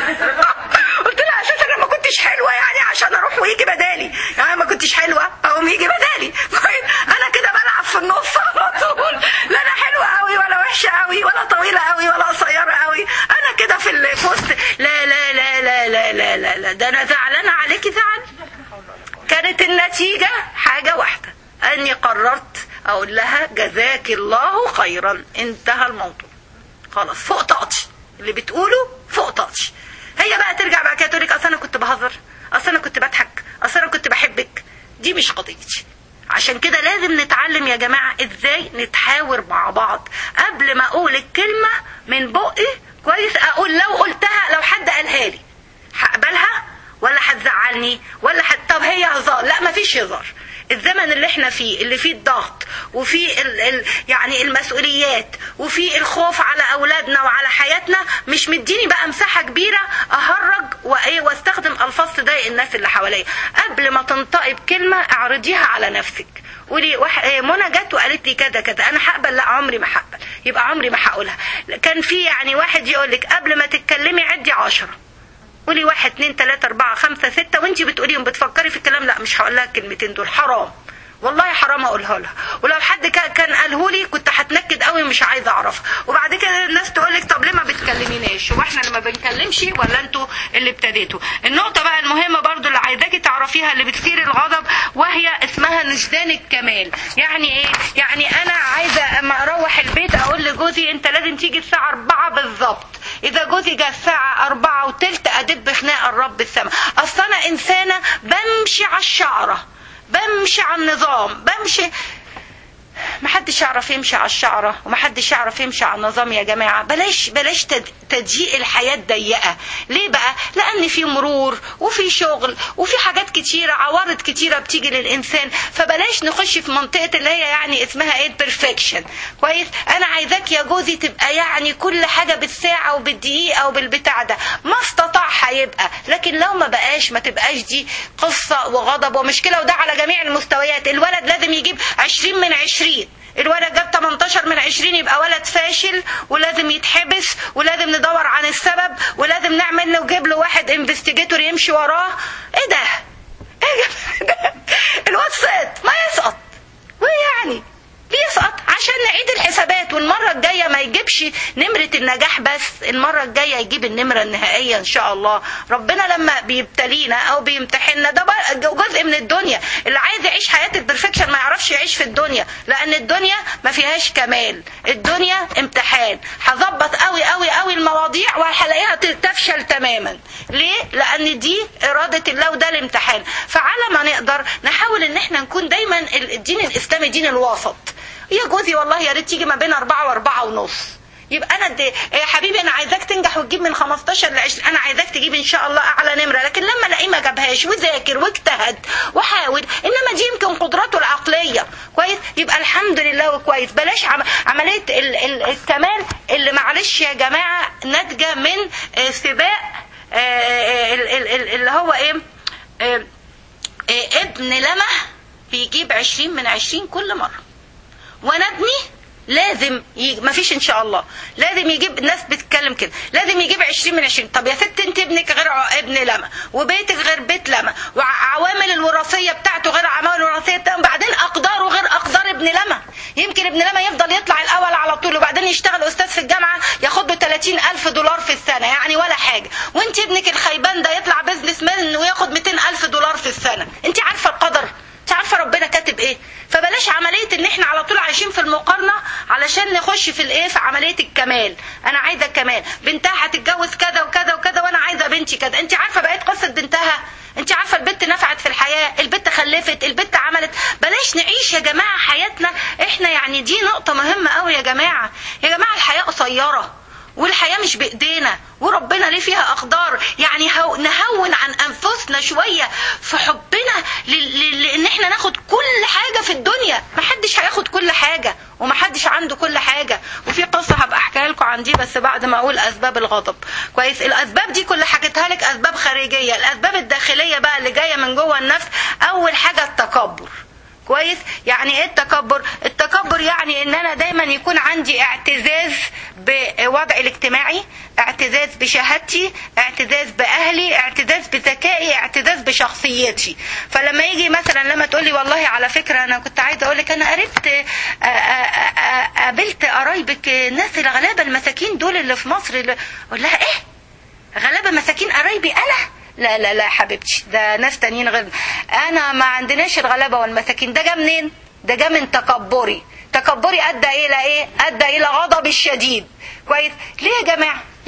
قلت لها اساسا انا ما كنتش حلوه يعني عشان اروح ويجي بدالي، يعني ما كنتش حلوه اقوم يجي بدالي. انا كده بلعب في النص على طول، لا انا حلوه قوي ولا وحشه قوي ولا طويله قوي ولا قصيره قوي، انا كده في الوسط. لا لا لا لا لا لا لا, لا. ده انا زعلانه عليكي زعل. كانت النتيجه حاجه واحده، اني قررت اقول لها جزاك الله خيرا، انتهى الموضوع خلاص، فوق طاقتي اللي بتقوله فوق طاقتي. هي بقى ترجع بقى كده تقول لك اصل انا كنت بهزر، اصل انا كنت بضحك، اصل انا كنت بحبك. دي مش قضيتي. عشان كده لازم نتعلم يا جماعة ازاي نتحاور مع بعض. قبل ما اقول الكلمة من بقي كويس اقول لو قلتها، لو حد قالها لي هقبلها ولا هتزعلني ولا حد طب هي هزار؟ لا مفيش هزار. الزمن اللي احنا فيه اللي فيه الضغط وفيه ال ال يعني المسؤوليات وفيه الخوف على اولادنا وعلى حياتنا مش مديني بقى مساحة كبيرة اهرج وايه واستخدم الفاظ تضايق الناس اللي حواليا. قبل ما تنطقي بكلمة اعرضيها على نفسك، قولي وح... منى جت وقالت لي كذا كذا، انا هقبل؟ لا عمري ما هقبل، يبقى عمري ما هقولها. كان في يعني واحد يقول لك قبل ما تتكلمي عدي عشرة، قولي واحد اتنين تلاتة اربعة خمسة ستة وانتي بتقوليهم بتفكري في الكلام. لا مش هقول لها الكلمتين دول، حرام والله حرام اقولها لها. ولو حد كان قاله لي كنت هتنكد قوي مش عايزه اعرفها. وبعد كده الناس تقول لك طب ليه ما بتكلميناش؟ واحنا اللي ما بنكلمش ولا انتوا اللي ابتديتوا؟ النقطه بقى المهمه برضو اللي عايزاكي تعرفيها اللي بتثير الغضب وهي اسمها نجدان الكمال. يعني ايه؟ يعني انا عايزه اما اروح البيت اقول لجوزي انت لازم تيجي الساعه أربعة بالظبط. اذا جوزي جه الساعه أربعة وتلت ادب خناق الرب السما. اصل انا انسانه بمشي على الشعره، بمشي على النظام، بمشي. محدش يعرف يمشي على الشعرة ومحدش يعرف يمشي على النظام يا جماعة. بلاش بلاش تضييق الحياة ضيقة. ليه بقى؟ لأن في مرور وفي شغل وفي حاجات كتيرة، عوارض كتيرة بتيجي للإنسان. فبلاش نخش في منطقة اللي هي يعني اسمها ايه perfection. كويس؟ أنا عايزاك يا جوزي تبقى يعني كل حاجة بالساعة وبالدقيقة وبالبتاع ده. ما استطاع هيبقى، لكن لو ما بقاش ما تبقاش دي قصة وغضب ومشكلة. وده على جميع المستويات. الولد لازم يجيب عشرين من عشرين، الولد جاب تمنتاشر من عشرين يبقى ولد فاشل ولازم يتحبس ولازم ندور عن السبب ولازم نعمل له وجيب له واحد انفستيجيتور يمشي وراه. ايه ده؟ ايه ده؟ الواد سقط ما يسقط ويعني بيسقط عشان نعيد الحسابات، والمرة الجاية ما يجيبش نمرة النجاح بس، المرة الجاية يجيب النمرة النهائية ان شاء الله. ربنا لما بيبتلينا او بيمتحننا ده جزء من الدنيا. اللي عايز يعيش حياة البرفكشن ما يعرفش يعيش في الدنيا، لان الدنيا ما فيهاش كمال، الدنيا امتحان. هظبط قوي قوي قوي المواضيع وهلاقيها تفشل تماما. ليه؟ لان دي ارادة الله وده الامتحان. فعلى ما نقدر نحاول ان احنا نكون دايما الدين الاسلامي دين الوسط. يا جوزي والله يا ريت تيجي ما بين أربعة وأربعة ونص، يبقى أنا دي يا حبيبي أنا عايزاك تنجح وتجيب من خمستاشر لعشرين، أنا عايزاك تجيب إن شاء الله أعلى نمرة. لكن لما ألاقيه ما جابهاش وذاكر واجتهد وحاول، إنما دي يمكن قدراته العقلية كويس، يبقى الحمد لله وكويس. بلاش عملية الكمال اللي معلش يا جماعة ناتجة من سباق اللي هو إيه ابن لمه بيجيب عشرين من عشرين كل مرة، وانا ابني لازم يجيب، ما فيش ان شاء الله لازم يجيب. الناس بتتكلم كده لازم يجيب عشرين من عشرين. طب يا ست انت ابنك غير ابن لما وبيتك غير بيت لما وعوامل الوراثيه بتاعته غير عوامل الوراثيه بتاعته، بعدين اقداره غير اقدار ابن لما. يمكن ابن لما يفضل يطلع الاول على طول وبعدين يشتغل استاذ في الجامعه ياخد له ثلاثين ألف دولار في السنه، يعني ولا حاجه. وانت ابنك الخيبان ده يطلع بيزنس مان وياخد مئتين ألف دولار في السنه. انت عارفه القدر؟ انت عارفه ربنا كاتب ايه؟ فبلاش عمليه ان احنا على طول عايشين في المقارنه علشان نخش في الايه في عمليه الكمال. انا عايزه الكمال، بنتها هتتجوز كذا وكذا وكذا وانا عايزه بنتي كذا. انت عارفه بقيت قصه بنتها؟ انت عارفه البنت نفعت في الحياه، البنت خلفت، البنت عملت. بلاش نعيش يا جماعه حياتنا احنا، يعني دي نقطه مهمه قوي يا جماعه. يا جماعه الحياه قصيره والحياة مش بإيدينا وربنا ليه فيها أقدار. يعني نهون عن أنفسنا شوية في حبنا لأن احنا ناخد كل حاجة في الدنيا. محدش هياخد كل حاجة ومحدش عنده كل حاجة. وفي قصة هبقى أحكيها لكم عن دي بس بعد ما أقول أسباب الغضب. كويس؟ الأسباب دي كل حكيتها لك أسباب خارجية. الأسباب الداخلية بقى اللي جاية من جوه النفس، أول حاجة التكبر. كويس؟ يعني ايه التكبر؟ التكبر يعني ان انا دايما يكون عندي اعتزاز بوضعي الاجتماعي، اعتزاز بشهادتي، اعتزاز باهلي، اعتزاز بذكائي، اعتزاز بشخصيتي. فلما يجي مثلا لما تقولي والله على فكرة انا كنت عايزه اقول لك انا قربت قابلت قرايبك الناس الغلابه المساكين دول اللي في مصر، اقول لها ايه غلابه مساكين قرايبي انا؟ لا لا لا حبيبتي، ده ناس تانيين غير انا. ما عندناش الغلابه والمساكين. ده جا منين؟ ده جا من تكبري. تكبري ادى الى ايه؟ ادى الى غضب الشديد. كويس؟ ليه يا جماعه؟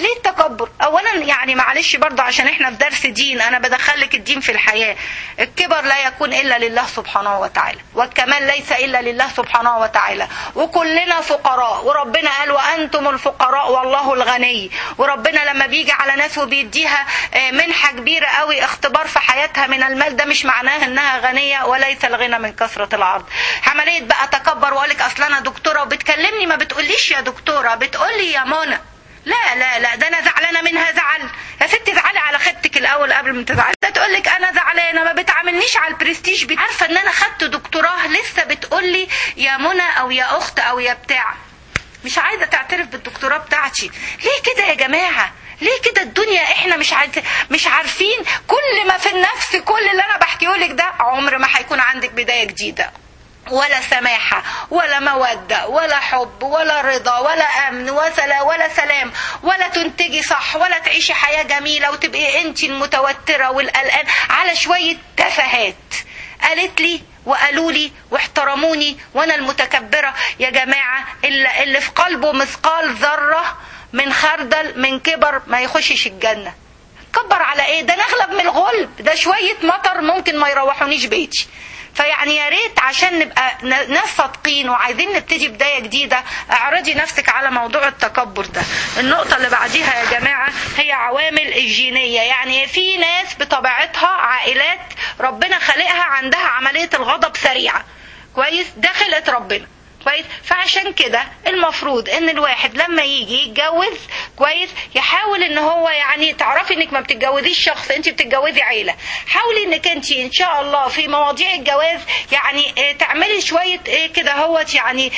ليه التكبر؟ اولا يعني معلش برضه عشان احنا في درس دين، انا بدخلك الدين في الحياة. الكبر لا يكون الا لله سبحانه وتعالى، والكمال ليس الا لله سبحانه وتعالى، وكلنا فقراء، وربنا قال وانتم الفقراء والله الغني. وربنا لما بيجي على ناس وبيديها منحة كبيرة قوي اختبار في حياتها من المال، ده مش معناه انها غنية، وليس الغنى من كثرة العرض. عملية بقى تكبر واقولك اصل انا دكتورة وبتكلمني ما بتقوليش يا دكتورة، بتقولي يا منى. لا لا لا، ده انا زعلانه منها زعل. يا ستي زعلي على خدتك الاول قبل ما تزعلي. ده تقول لك انا زعلانه ما بتعاملنيش على البرستيج بتاعي. عارفه ان انا خدت دكتوراه لسه بتقول لي يا منى او يا اخت او يا بتاع، مش عايزه تعترف بالدكتوراه بتاعتي. ليه كده يا جماعه؟ ليه كده الدنيا احنا مش عايز مش عارفين كل ما في النفس؟ كل اللي انا بحكيه لك ده عمر ما هيكون عندك بدايه جديده، ولا سماحة ولا مودة ولا حب ولا رضا ولا أمن ولا ولا سلام، ولا تنتجي صح ولا تعيشي حياة جميلة وتبقي انت المتوترة والقلقان على شوية تفاهات قالت لي وقالوا لي واحترموني وانا المتكبرة. يا جماعة اللي, اللي في قلبه مثقال ذرة من خردل من كبر ما يخشش الجنة. كبر على ايه؟ ده نغلب من الغلب، ده شوية مطر ممكن ما يروحونيش بيتي. فيعني يا ريت عشان نبقى ناس صادقين وعايزين نبتدي بداية جديدة، اعرضي نفسك على موضوع التكبر ده. النقطة اللي بعديها يا جماعة هي عوامل الجينية. يعني في ناس بطبيعتها عائلات ربنا خلقها عندها عملية الغضب سريعة، كويس؟ ده خلقت ربنا، كويس؟ فعشان كده المفروض ان الواحد لما يجي يتجوز، كويس، يحاول ان هو يعني تعرفي انك ما بتتجوزيش شخص، انت بتتجوزي عيلة. حاولي انك انت ان شاء الله في مواضيع الجواز يعني تعملي شوية ايه كده هوت يعني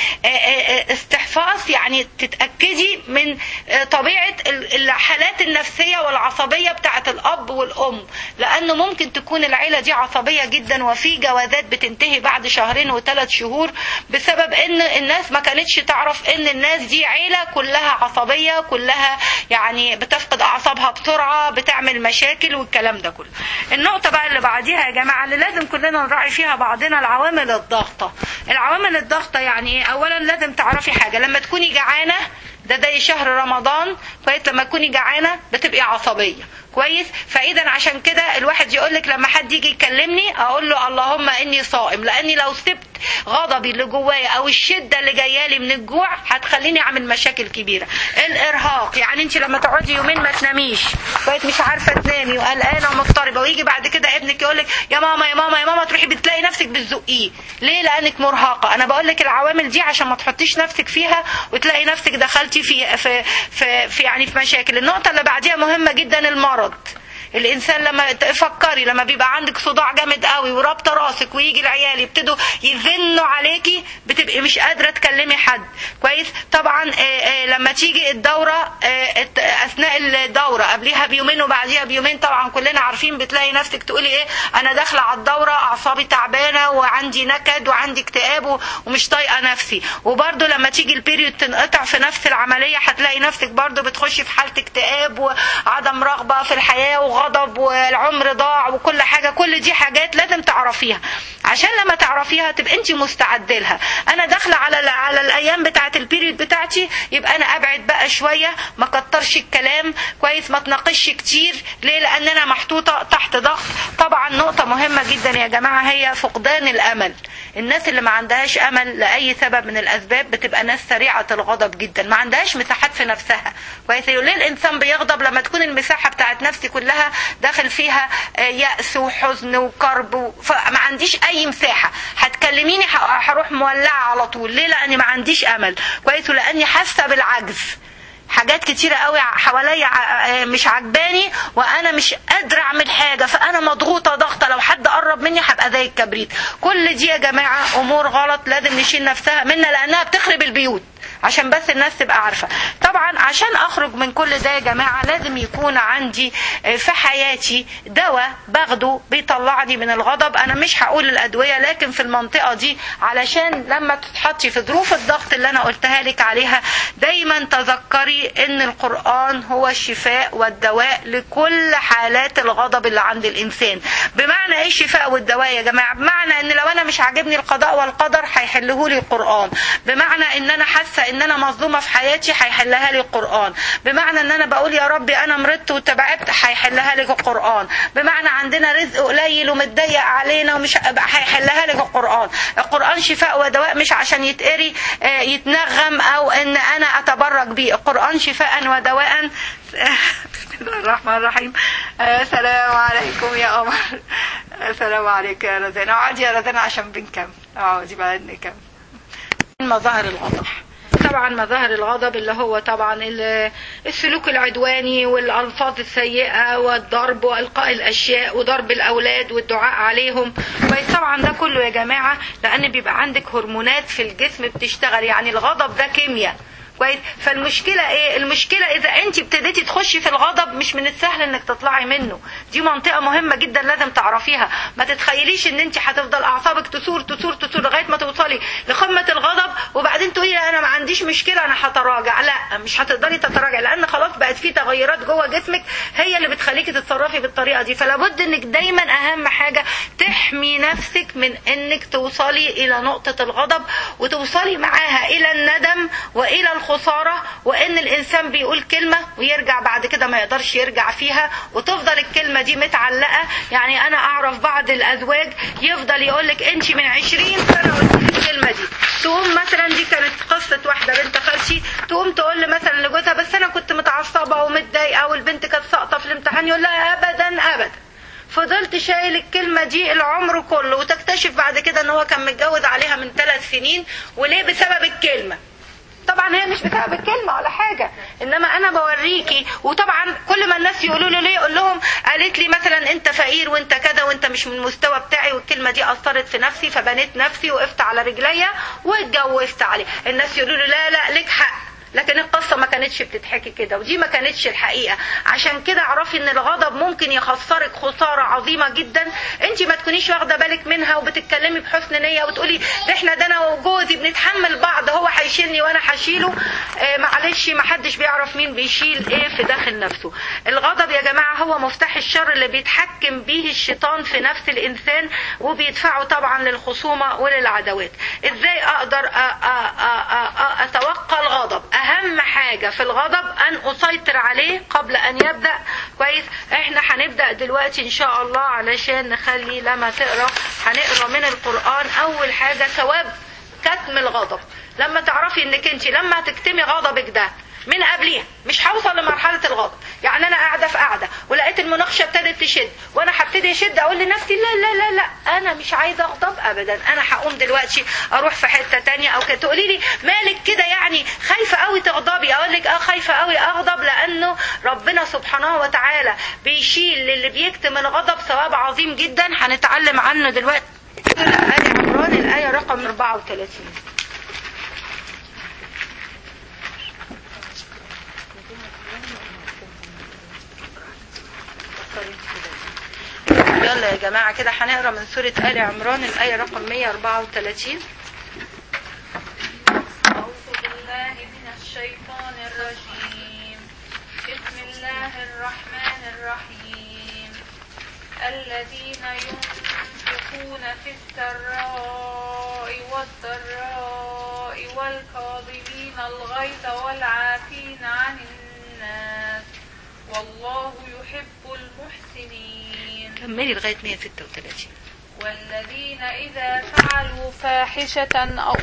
استحفاظ، يعني تتأكدي من طبيعة الحالات النفسية والعصبية بتاعت الاب والام، لانه ممكن تكون العيلة دي عصبية جدا، وفي جوازات بتنتهي بعد شهرين وثلاث شهور بسبب ان الناس ما كانتش تعرف ان الناس دي عيلة كلها عصبية، كلها يعني بتفقد اعصابها بسرعة، بتعمل مشاكل والكلام ده كله. النقطة بقى اللي بعديها يا جماعة اللي لازم كلنا نراعي فيها بعضنا، العوامل الضغطة. العوامل الضغطة يعني ايه؟ اولا لازم تعرفي حاجة، لما تكوني جعانة، ده زي شهر رمضان، كويس، لما تكوني جعانة بتبقي عصبية، كويس؟ فاذا عشان كده الواحد يقولك لما حد يجي يكلمني اقول له اللهم اني صائم، لاني لو سبت غضبي اللي جوايا او الشده اللي جايالي من الجوع هتخليني اعمل مشاكل كبيره. الارهاق، يعني انت لما تقعدي يومين ما تناميش، كويس، مش عارفه تنامي وقلقانه ومضطربه، ويجي بعد كده ابنك يقولك يا ماما يا ماما يا ماما، تروحي بتلاقي نفسك بتزقيه. ليه؟ لانك مرهقه. انا بقولك العوامل دي عشان ما تحطيش نفسك فيها وتلاقي نفسك دخلتي في في في, في يعني في مشاكل. النقطه اللي بعديها مهمه جدا، المرض. الانسان لما تفكري لما بيبقى عندك صداع جامد قوي ورابطه راسك ويجي العيال يبتدوا يزنوا عليكي، بتبقي مش قادره تكلمي حد، كويس؟ طبعا لما تيجي الدوره، اثناء الدوره قبليها بيومين وبعديها بيومين، طبعا كلنا عارفين بتلاقي نفسك تقولي ايه، انا داخله على الدوره اعصابي تعبانه وعندي نكد وعندي اكتئاب ومش طايقه نفسي. وبرده لما تيجي البيريود تنقطع في نفس العمليه هتلاقي نفسك برده بتخشي في حاله اكتئاب وعدم رغبه في الحياه وغضب والعمر ضاع وكل حاجة. كل دي حاجات لازم تعرفيها، عشان لما تعرفيها تبقى انت مستعدة لها. انا داخلة على على الايام بتاعة البيريود بتاعتي، يبقى انا ابعد بقى شوية، ما كترش الكلام، كويس، ما تناقشش كتير. ليه؟ لان انا محطوطة تحت ضغط. طبعا نقطة مهمة جدا يا جماعة هي فقدان الامل. الناس اللي ما عندهاش امل لاي سبب من الاسباب بتبقى ناس سريعة الغضب جدا، ما عندهاش مساحات في نفسها، كويس؟ ليه الانسان بيغضب؟ لما تكون المساحة بتاعت نفسي كلها داخل فيها يأس وحزن وكرب، فما عنديش اي مساحة. هتكلميني هروح مولعة على طول. ليه؟ لاني ما عنديش امل، كويس، ولاني حاسة بالعجز. حاجات كتيرة قوي حواليا مش عجباني وانا مش قادرة اعمل حاجة، فانا مضغوطة ضغطة، لو حد قرب مني هبقى زي الكبريت. كل دي يا جماعة امور غلط لازم نشيل نفسها منها، لانها بتخرب البيوت، عشان بس الناس تبقى عارفة. طبعا عشان اخرج من كل ده يا جماعة لازم يكون عندي في حياتي دواء باخده بيطلعني من الغضب. انا مش هقول الادوية، لكن في المنطقة دي علشان لما تتحطي في ظروف الضغط اللي انا قلتها لك عليها دايما تذكري ان القرآن هو الشفاء والدواء لكل حالات الغضب اللي عند الانسان. بمعنى ايه الشفاء والدواء يا جماعة؟ بمعنى ان لو انا مش عاجبني القضاء والقدر هيحلهولي القرآن، بمعنى ان انا حاسة حاسه ان انا مظلومه في حياتي هيحلها لي القران. بمعنى ان انا بقول يا ربي انا مرضت وتبعت هيحلها لك القران. بمعنى عندنا رزق قليل ومتضيق علينا ومش هيحلها لك القران. القران شفاء ودواء، مش عشان يتقري يتنغم او ان انا اتبرك بيه. القران شفاء ودواء. بسم الله الرحمن الرحيم. السلام عليكم يا قمر. السلام عليكم يا رزان. اقعدي يا رزان عشان بنكمل. اقعدي بعد نكمل. مظاهر الغضب. طبعا مظاهر الغضب اللي هو طبعا السلوك العدواني والالفاظ السيئه والضرب والقاء الاشياء وضرب الاولاد والدعاء عليهم. طبعا ده كله يا جماعه لان بيبقى عندك هرمونات في الجسم بتشتغل، يعني الغضب ده كيمياء كويس. فالمشكله ايه؟ المشكله اذا انت ابتديتي تخشي في الغضب مش من السهل انك تطلعي منه. دي منطقه مهمه جدا لازم تعرفيها. ما تتخيليش ان انت هتفضل اعصابك تثور تثور تثور لغايه ما توصلي لقمه الغضب وبعدين تقولي انا ما عنديش مشكله انا هتراجع. لا، مش هتقدري تتراجعي لان خلاص بقت في تغيرات جوه جسمك هي اللي بتخليكي تتصرفي بالطريقه دي. فلا بد انك دايما اهم حاجه تحمي نفسك من انك توصلي الى نقطه الغضب وتوصلي معاها الى الندم والى الخسارة، وان الانسان بيقول كلمة ويرجع بعد كده ما يقدرش يرجع فيها وتفضل الكلمة دي متعلقة. يعني انا اعرف بعض الازواج يفضل يقولك انت من عشرين سنة قلت الكلمة دي، تقوم مثلا دي كانت قصة واحدة بنت خالتي تقوم تقول مثلا لجوزها بس انا كنت متعصبة ومتضايقة والبنت كانت ساقطة في الامتحان، يقول لها ابدا ابدا فضلت شايل الكلمة دي العمر كله، وتكتشف بعد كده ان هو كان متجوز عليها من ثلاث سنين. وليه؟ بسبب الكلمة. طبعا هي مش بسبب الكلمة ولا حاجة، انما انا بوريكي. وطبعا كل ما الناس يقولوا له ليه اقول لهم قالت لي مثلا انت فقير وانت كذا وانت مش من المستوى بتاعي، والكلمة دي اثرت في نفسي فبنيت نفسي وقفت على رجليا واتجوزت عليه. الناس يقولوا له لا لا لك حق، لكن القصة ما كانتش بتتحكي كده ودي ما كانتش الحقيقة. عشان كده اعرفي ان الغضب ممكن يخسرك خسارة عظيمة جدا انت ما تكونيش واخدة بالك منها وبتتكلمي بحسن نية وتقولي ده احنا ده انا وجوزي بنتحمل بعض، هو هيشيلني وانا هشيله. اه معلش ما حدش بيعرف مين بيشيل ايه في داخل نفسه. الغضب يا جماعة هو مفتاح الشر اللي بيتحكم به الشيطان في نفس الانسان وبيدفعه طبعا للخصومة وللعداوات. ازاي اقدر اتوقع الغضب؟ اهم حاجة في الغضب ان اسيطر عليه قبل ان يبدأ. كويس. احنا هنبدأ دلوقتي ان شاء الله علشان نخلي لما تقرأ هنقرأ من القرآن اول حاجة ثواب كتم الغضب. لما تعرفي انك انت لما تكتمي غضبك ده من قبليها مش هوصل لمرحلة الغضب. يعني انا قاعدة في قاعدة ولقيت المناقشة ابتدت تشد وانا هبتدي اشد اقول لنفسي لا لا لا لا انا مش عايزة اغضب ابدا، انا هقوم دلوقتي اروح في حتة تانية. او كده تقولي لي مالك كده يعني خايفة قوي تغضبي؟ اقول لك اه خايفة قوي اغضب لانه ربنا سبحانه وتعالى بيشيل للي بيكتم الغضب ثواب عظيم جدا هنتعلم عنه دلوقتي. آل عمران الآية رقم أربعة وثلاثين. يلا يا جماعة كده هنقرأ من سورة آل عمران الآية رقم مئة وأربعة وثلاثين. أعوذ بالله من الشيطان الرجيم. بسم الله الرحمن الرحيم. الذين ينفقون في السراء والضراء والكاظمين الغيظ والعافين عن الناس والله يحب المحسنين. كملي لغاية مئة وستة وثلاثين. والذين إذا فعلوا فاحشة أو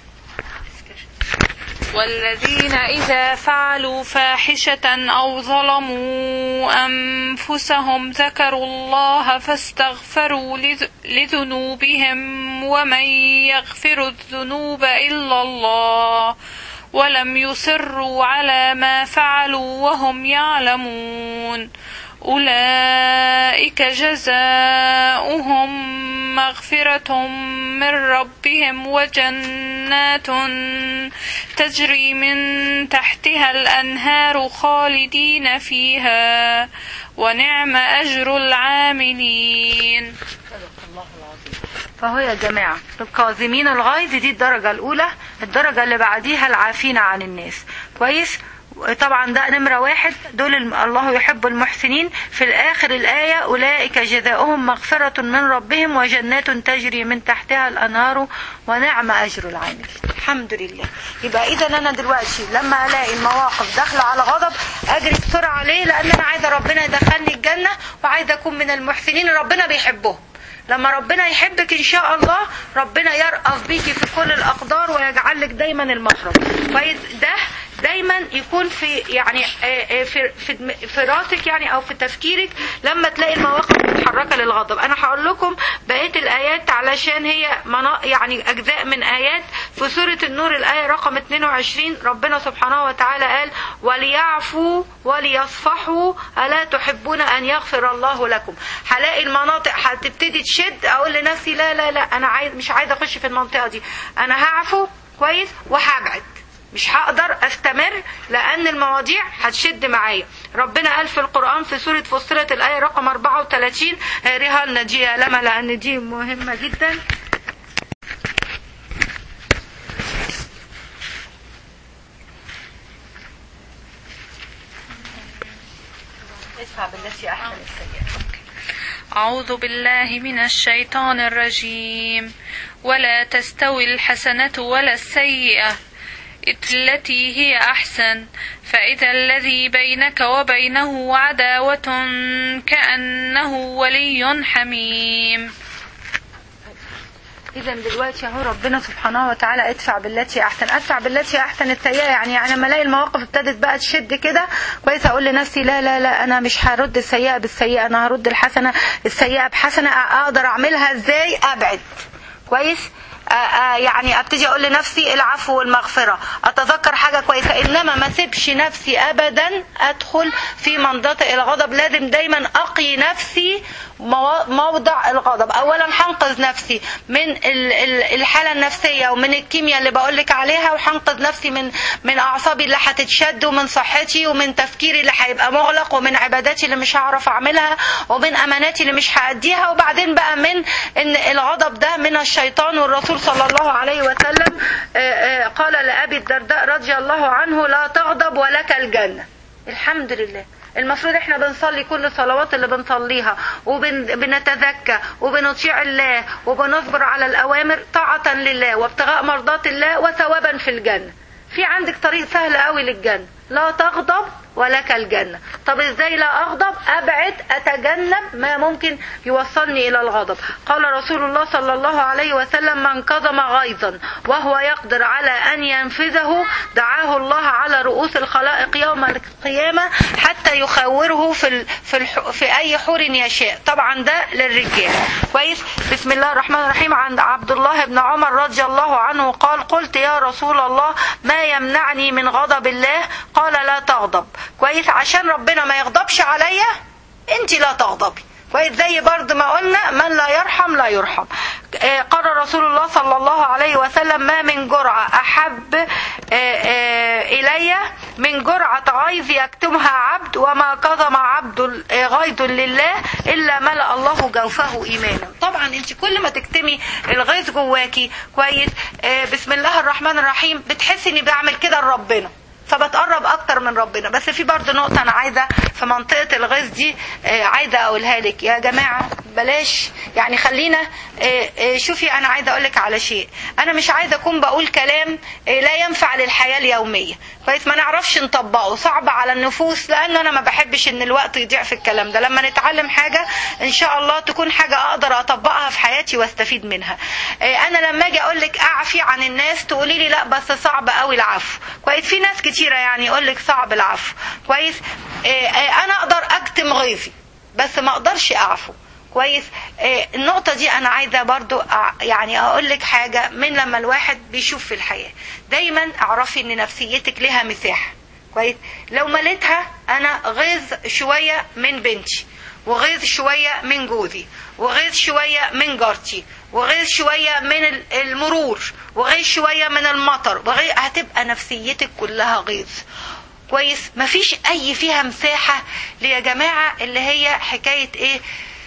والذين إذا فعلوا فاحشة أو ظلموا أنفسهم ذكروا الله فاستغفروا لذنوبهم ومن يغفر الذنوب إلا الله ولم يصروا على ما فعلوا وهم يعلمون أولئك جزاؤهم مغفرة من ربهم وجنات تجري من تحتها الأنهار خالدين فيها ونعم أجر العاملين. فهو يا جماعة الكاظمين الغيظ دي الدرجة الأولى. الدرجة اللي بعديها العافين عن الناس. كويس. طبعا ده نمرة واحد. دول الله يحب المحسنين. في الآخر الآية أولئك جزاؤهم مغفرة من ربهم وجنات تجري من تحتها الأنهار ونعم أجر العاملين. الحمد لله. يبقى اذا انا دلوقتي لما الاقي المواقف داخله على غضب اجري بسرعه عليه، لان انا عايزه ربنا يدخلني الجنه وعايزه اكون من المحسنين ربنا بيحبهم. لما ربنا يحبك ان شاء الله ربنا يرأف بيكي في كل الاقدار ويجعل لك دايما المخرج. كويس؟ ده دايما يكون في يعني في في في راسك يعني او في تفكيرك لما تلاقي المواقف متحركه للغضب. انا هقول لكم بقيه الايات علشان هي يعني اجزاء من ايات في سوره النور. الايه رقم اثنين وعشرين ربنا سبحانه وتعالى قال وليعفوا وليصفحوا الا تحبون ان يغفر الله لكم. هلاقي المناطق هتبتدي تشد، اقول لنفسي لا لا لا انا عايز مش عايزه اخش في المنطقه دي، انا هعفو كويس وهبعد، مش هقدر استمر لان المواضيع هتشد معايا. ربنا قال في القرآن في سورة فصلت الآية رقم أربعة وثلاثين، هقريها لنا دي يا لما لان دي مهمة جدا. ادفع بالتي احسن السيئة. أعوذ بالله من الشيطان الرجيم. ولا تستوي الحسنة ولا السيئة التي هي أحسن فإذا الذي بينك وبينه عداوة كأنه ولي حميم. إذا دلوقتي اهو ربنا سبحانه وتعالى ادفع بالتي أحسن. ادفع بالتي أحسن السيئة يعني يعني لما الاقي المواقف ابتدت بقى تشد كده كويس اقول لنفسي لا لا لا انا مش هرد السيئة بالسيئة، انا هرد الحسنة السيئة بحسنة. اقدر اعملها ازاي؟ ابعد. كويس؟ آآ آآ يعني ابتدي اقول لنفسي العفو والمغفرة، اتذكر حاجة كويسة، انما ما سيبش نفسي ابدا ادخل في منطقة الغضب. لازم دايما اقي نفسي موضع الغضب. اولا هنقذ نفسي من الحالة النفسية ومن الكيمياء اللي بقولك عليها، وهنقذ نفسي من من اعصابي اللي هتتشد ومن صحتي ومن تفكيري اللي هيبقى مغلق ومن عباداتي اللي مش هعرف اعملها ومن اماناتي اللي مش هأديها. وبعدين بقى من ان الغضب ده من الشيطان. والرسول صلى الله عليه وسلم قال لأبي الدرداء رضي الله عنه لا تغضب ولك الجنة. الحمد لله. المفروض احنا بنصلي كل الصلوات اللي بنصليها وبنتذكى وبنطيع الله وبنصبر على الأوامر طاعة لله وابتغاء مرضات الله وثوابا في الجنة. في عندك طريق سهل قوي للجنة، لا تغضب ولك الجنة. طب ازاي لا اغضب؟ ابعد، اتجنب ما ممكن يوصلني الى الغضب. قال رسول الله صلى الله عليه وسلم من كظم غيظا وهو يقدر على ان ينفذه دعاه الله على رؤوس الخلائق يوم القيامة حتى يخوره في ال... في, الح... في اي حور يشاء. طبعا ده للرجال. كويس؟ بسم الله الرحمن الرحيم. عند عبد الله بن عمر رضي الله عنه قال قلت يا رسول الله ما يمنعني من غضب الله؟ قال لا تغضب. كويس؟ عشان ربنا ما يغضبش عليا انت لا تغضبي. كويس؟ زي برضه ما قلنا من لا يرحم لا يرحم. قال رسول الله صلى الله عليه وسلم ما من جرعة أحب إلي من جرعة غيظ يكتمها عبد وما كظم عبد غيظ لله إلا ملأ الله جوفه إيمانا. طبعا انت كل ما تكتمي الغيظ جواكي كويس بسم الله الرحمن الرحيم بتحسي اني بعمل كده لربنا فبتقرب اكتر من ربنا. بس في برضه نقطة انا عايزة في منطقة الغيظ دي عايزة اقولها لك يا جماعة. بلاش يعني خلينا شوفي انا عايزة اقولك على شيء. انا مش عايزة اكون بقول كلام لا ينفع للحياة اليومية. كويس؟ ما نعرفش نطبقه، صعب على النفوس، لان انا ما بحبش ان الوقت يضيع في الكلام ده. لما نتعلم حاجة ان شاء الله تكون حاجة اقدر اطبقها في حياتي واستفيد منها. انا لما اجي اقولك اعفي عن الناس تقولي لي لا بس صعب قوي العفو. كويس؟ في ناس كتيرة يعني يقولك صعب العفو. كويس؟ انا اقدر اكتم غيظي بس ما اقدرش اعفو. كويس؟ النقطة دي انا عايزة برضو يعني اقول لك حاجة من لما الواحد بيشوف في الحياة. دايما اعرفي ان نفسيتك لها مساحة. كويس؟ لو مليتها انا غيظ شوية من بنتي وغيظ شوية من جوزي وغيظ شوية من جارتي وغيظ شوية من المرور وغيظ شوية من المطر وغيظ، هتبقى نفسيتك كلها غيظ. كويس؟ مفيش اي فيها مساحة يا جماعة اللي هي حكاية ايه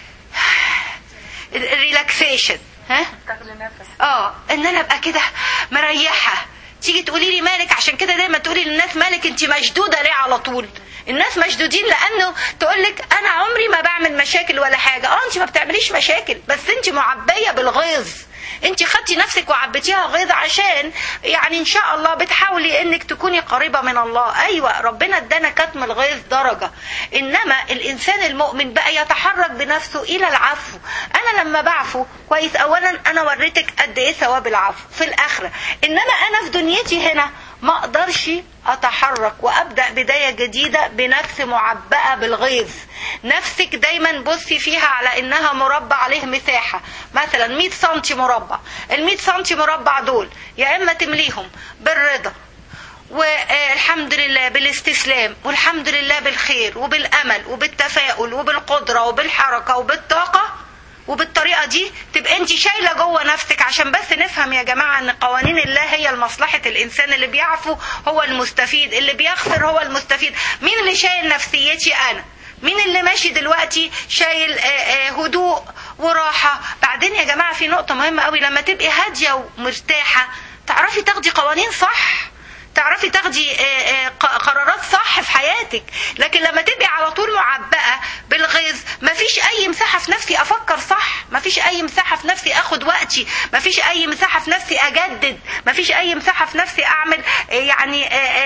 الريلاكسيشن. ها اه ان انا ابقى كده مريحة. تيجي تقولي لي مالك؟ عشان كده دايما تقولي للناس مالك انت مشدودة ليه على طول؟ الناس مشدودين لانه تقولك انا عمري ما بعمل مشاكل ولا حاجة. اه انت ما بتعمليش مشاكل بس انت معبية بالغيظ. انت خدتي نفسك وعبيتيها غيظ عشان يعني ان شاء الله بتحاولي انك تكوني قريبة من الله. ايوه ربنا ادانا كتم الغيظ درجة، انما الانسان المؤمن بقى يتحرك بنفسه الى العفو. انا لما بعفو كويس اولا انا وريتك قد ايه ثواب العفو في الاخرة، انما انا في دنيتي هنا ما اقدرش اتحرك وابدأ بداية جديدة بنفس معبأة بالغيظ. نفسك دايما بصي فيها على انها مربع عليه مساحة، مثلا مية سنتي مربع، المية سنتي مربع دول يا اما تمليهم بالرضا والحمد لله بالاستسلام والحمد لله بالخير وبالامل وبالتفاؤل وبالقدرة وبالحركة وبالطاقة، وبالطريقة دي تبقى انت شايلة جوه نفسك. عشان بس نفهم يا جماعة ان قوانين الله هي لمصلحة الانسان، اللي بيعفو هو المستفيد، اللي بيغفر هو المستفيد. مين اللي شايل نفسيتي انا؟ مين اللي ماشي دلوقتي شايل هدوء وراحة؟ بعدين يا جماعة في نقطة مهمة قوي، لما تبقي هادية ومرتاحة تعرفي تاخدي قوانين صح، تعرفي تاخدي قرارات صح في حياتك. لكن لما تبقي على طول معبأة بالغيظ مفيش اي مساحة في نفسي افكر صح، مفيش اي مساحة في نفسي اخد وقتي، مفيش اي مساحة في نفسي اجدد، مفيش اي مساحة في نفسي اعمل يعني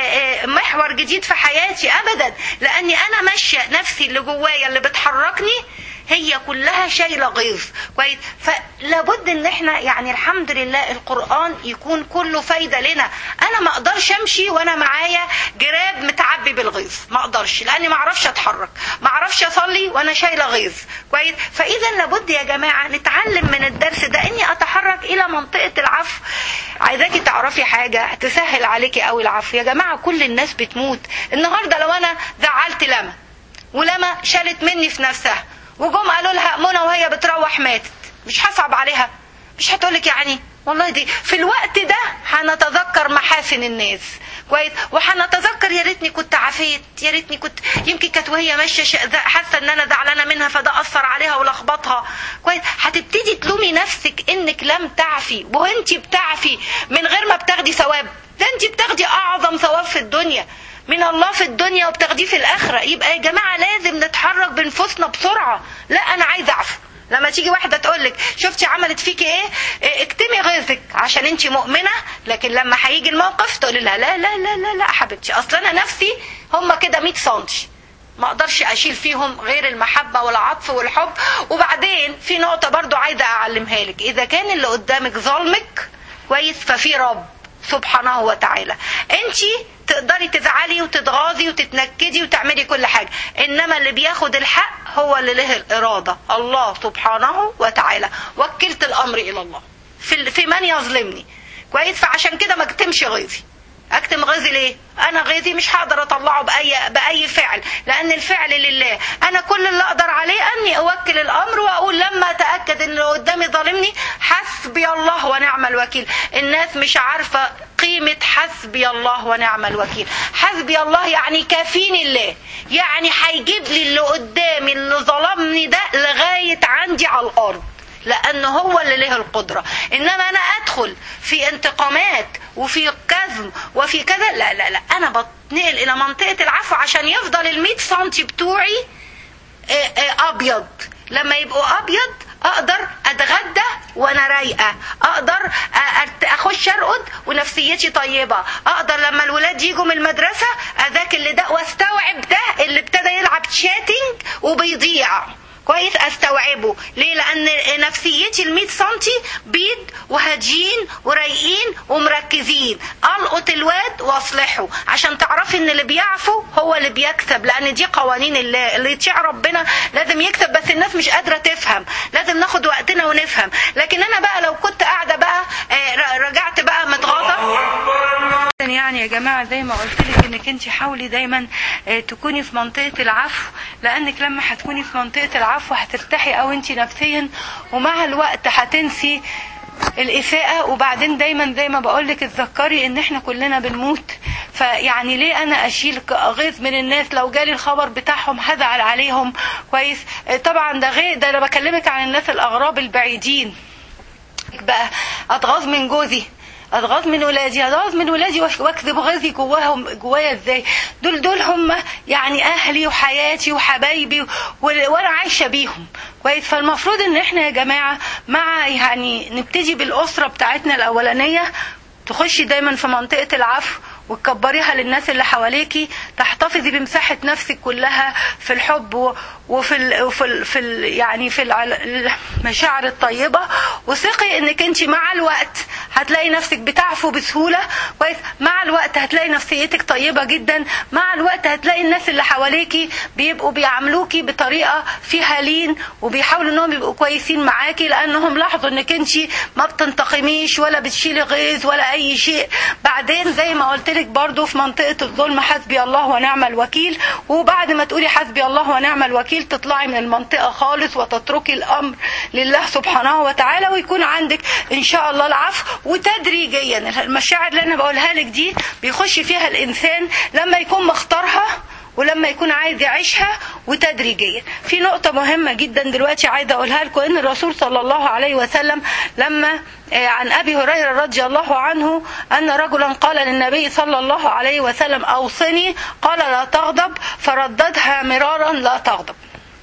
محور جديد في حياتي ابدا، لاني انا ماشية نفسي اللي جوايا اللي بتحركني هي كلها شايلة غيظ كويس. فلابد ان احنا يعني الحمد لله القرآن يكون كله فايدة لنا. انا ما اقدرش امشي وانا معايا جراب متعبي بالغيظ، ما اقدرش، لاني ما اعرفش اتحرك، ما اعرفش اصلي وانا شايلة غيظ كويس. فاذا لابد يا جماعة نتعلم من الدرس ده اني اتحرك الى منطقة العفو. عايزاكي تعرفي حاجة تسهل عليكي قوي العفو يا جماعة. كل الناس بتموت. النهاردة لو انا زعلت لما ولما شالت مني في نفسها وجم قالوا لها منى وهي بتروح ماتت، مش هصعب عليها؟ مش هتقولك يعني والله دي في الوقت ده هنتذكر محاسن الناس كويس، وهنتذكر يا ريتني كنت عفيت، يا ريتني كنت، يمكن كانت وهي ماشيه حاسه ان انا زعلانه منها فده اثر عليها ولخبطها كويس. هتبتدي تلومي نفسك انك لم تعفي، وانت بتعفي من غير ما بتاخدي ثواب، ده انت بتاخدي اعظم ثواب في الدنيا من الله في الدنيا وبتاخديه في الاخره. يبقى يا جماعه لازم نتحرك بنفسنا بسرعه. لا انا عايزه اعفو. لما تيجي واحده تقولك شفتي عملت فيكي ايه، إيه اكتمي غيظك عشان انت مؤمنه، لكن لما هيجي الموقف تقولي لها لا لا لا لا لا حبيبتي، اصل انا نفسي هم كده مية سنتي ما اقدرش اشيل فيهم غير المحبه والعطف والحب. وبعدين في نقطه برضو عايزه اعلمها لك، اذا كان اللي قدامك ظلمك كويس ففي رب سبحانه وتعالى. انتي تقدري تزعلي وتتغاظي وتتنكدي وتعملي كل حاجة، انما اللي بياخد الحق هو اللي له الارادة، الله سبحانه وتعالى. وكلت الامر الى الله في, في من يظلمني كويس. فعشان كده ما اكتمش غيظي. اكتم غيظي ليه؟ انا غيظي مش هقدر اطلعه باي باي فعل، لان الفعل لله. انا كل اللي اقدر عليه اني اوكل الامر واقول لما اتاكد ان اللي قدامي ظالمني حسبي الله ونعم الوكيل. الناس مش عارفه قيمه حسبي الله ونعم الوكيل. حسبي الله يعني كافيني الله، يعني هيجيب لي اللي قدامي اللي ظلمني ده لغايه عندي على الارض، لأنه هو اللي له القدرة. إنما أنا أدخل في انتقامات وفي كذب وفي كذا، لا لا لا، أنا بتنقل إلى منطقة العفو عشان يفضل المية سنتي بتوعي أبيض. لما يبقوا أبيض أقدر أتغدى وأنا رايقة، أقدر أخش أرقد ونفسيتي طيبة، أقدر لما الولاد يجوا من المدرسة أذاكر اللي ده واستوعب ده اللي ابتدى يلعب تشاتنج وبيضيع كويس، استوعبه. ليه؟ لان نفسيتي المية سنتي بيض وهاديين ورايقين ومركزين. القط الواد واصلحه عشان تعرفي ان اللي بيعفو هو اللي بيكسب، لان دي قوانين الله. اللي يطيع ربنا لازم يكسب، بس الناس مش قادره تفهم، لازم ناخد وقتنا ونفهم. لكن انا بقى لو كنت قاعده بقى رجعت بقى متغاظه يعني يا جماعه زي ما قلت لك انك انت حاولي دايما تكوني في منطقه العفو، لانك لما هتكوني في منطقه العفو هترتاحي او انت نفسيا، ومع الوقت هتنسي الإساءة. وبعدين دايما زي ما بقولك اتذكري ان احنا كلنا بنموت، فيعني ليه انا اشيل غيظ من الناس؟ لو جالي الخبر بتاعهم هزعل عليهم كويس. طبعا ده غير ده، انا بكلمك عن الناس الاغراب البعيدين. بقى اتغاظ من جوزي، اتغاظ من ولادي، اتغاظ من ولادي واكذب غيظي جواهم جوايا ازاي؟ دول دول هم يعني اهلي وحياتي وحبايبي وانا عايشه بيهم كويس. فالمفروض ان احنا يا جماعة مع يعني نبتدي بالاسرة بتاعتنا الاولانية، تخشي دايما في منطقة العفو وتكبريها للناس اللي حواليكي، تحتفظي بمساحة نفسك كلها في الحب وفي ال وفي ال في ال يعني في المشاعر الطيبة، وثقي انك انت مع الوقت هتلاقي نفسك بتعفو بسهولة كويس. مع الوقت هتلاقي نفسيتك طيبة جدا، مع الوقت هتلاقي الناس اللي حواليكي بيبقوا بيعاملوكي بطريقة فيها لين وبيحاولوا انهم يبقوا كويسين معاكي، لانهم لاحظوا انك انت ما بتنتقميش ولا بتشيلي غيظ ولا اي شيء. بعدين زي ما قلت لك برضو في منطقة الظلم حسبي الله ونعم الوكيل، وبعد ما تقولي حسبي الله ونعم الوكيل تطلعي من المنطقة خالص وتتركي الأمر لله سبحانه وتعالى، ويكون عندك إن شاء الله العفو. وتدريجيا المشاعر اللي أنا بقولها لك دي بيخش فيها الإنسان لما يكون مختارها ولما يكون عايز يعيشها، وتدريجيا. في نقطة مهمة جدا دلوقتي عايزة أقولها لكم، إن الرسول صلى الله عليه وسلم لما عن أبي هريرة رضي الله عنه أن رجلا قال للنبي صلى الله عليه وسلم أوصني، قال لا تغضب، فرددها مرارا لا تغضب.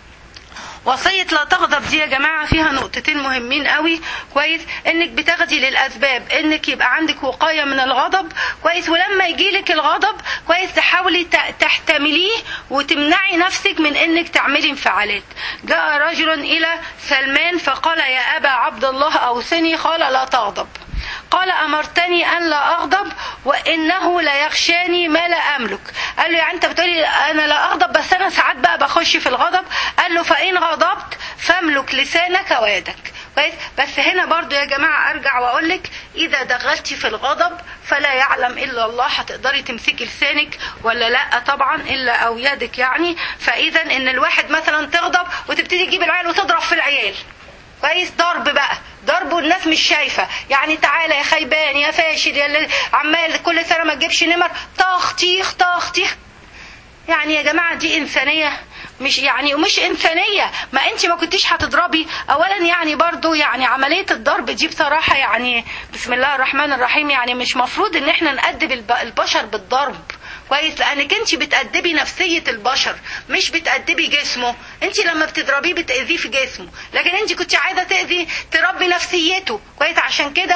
وصية لا تغضب دي يا جماعة فيها نقطتين مهمين قوي كويس، انك بتاخدي للاسباب انك يبقى عندك وقاية من الغضب كويس، ولما يجيلك الغضب كويس تحاولي تحتمليه وتمنعي نفسك من انك تعملي انفعالات. جاء رجل الى سلمان فقال يا ابا عبد الله اوصني، قال لا تغضب. قال أمرتني أن لا أغضب وإنه لا يخشاني ما لا أملك. قال له يعني أنت بتقولي أنا لا أغضب بس أنا ساعات بقى بخش في الغضب. قال له فإن غضبت فاملك لسانك ويدك كويس. بس هنا برضو يا جماعة أرجع وأقولك إذا دخلتي في الغضب فلا يعلم إلا الله، هتقدري تمسكي لسانك ولا لا؟ طبعا إلا أو يدك يعني. فإذا إن الواحد مثلا تغضب وتبتدي تجيب العيال وتضرب في العيال كويس، ضرب بقى ضرب والناس مش شايفة، يعني تعالى يا خيبان يا فاشل يا اللي عمال كل سنة ما تجيبش نمر، طاخ تيخ طاخ تيخ. يعني يا جماعة دي إنسانية؟ مش يعني ومش إنسانية. ما أنت ما كنتيش هتضربي أولا، يعني برضو يعني عملية الضرب دي بصراحة يعني بسم الله الرحمن الرحيم، يعني مش مفروض إن احنا نأدب البشر بالضرب كويس، لانك انت بتأدبي نفسية البشر مش بتأدبي جسمه. انت لما بتضربيه بتأذيه في جسمه، لكن انت كنت عايزة تأذي تربي نفسيته كويس. عشان كده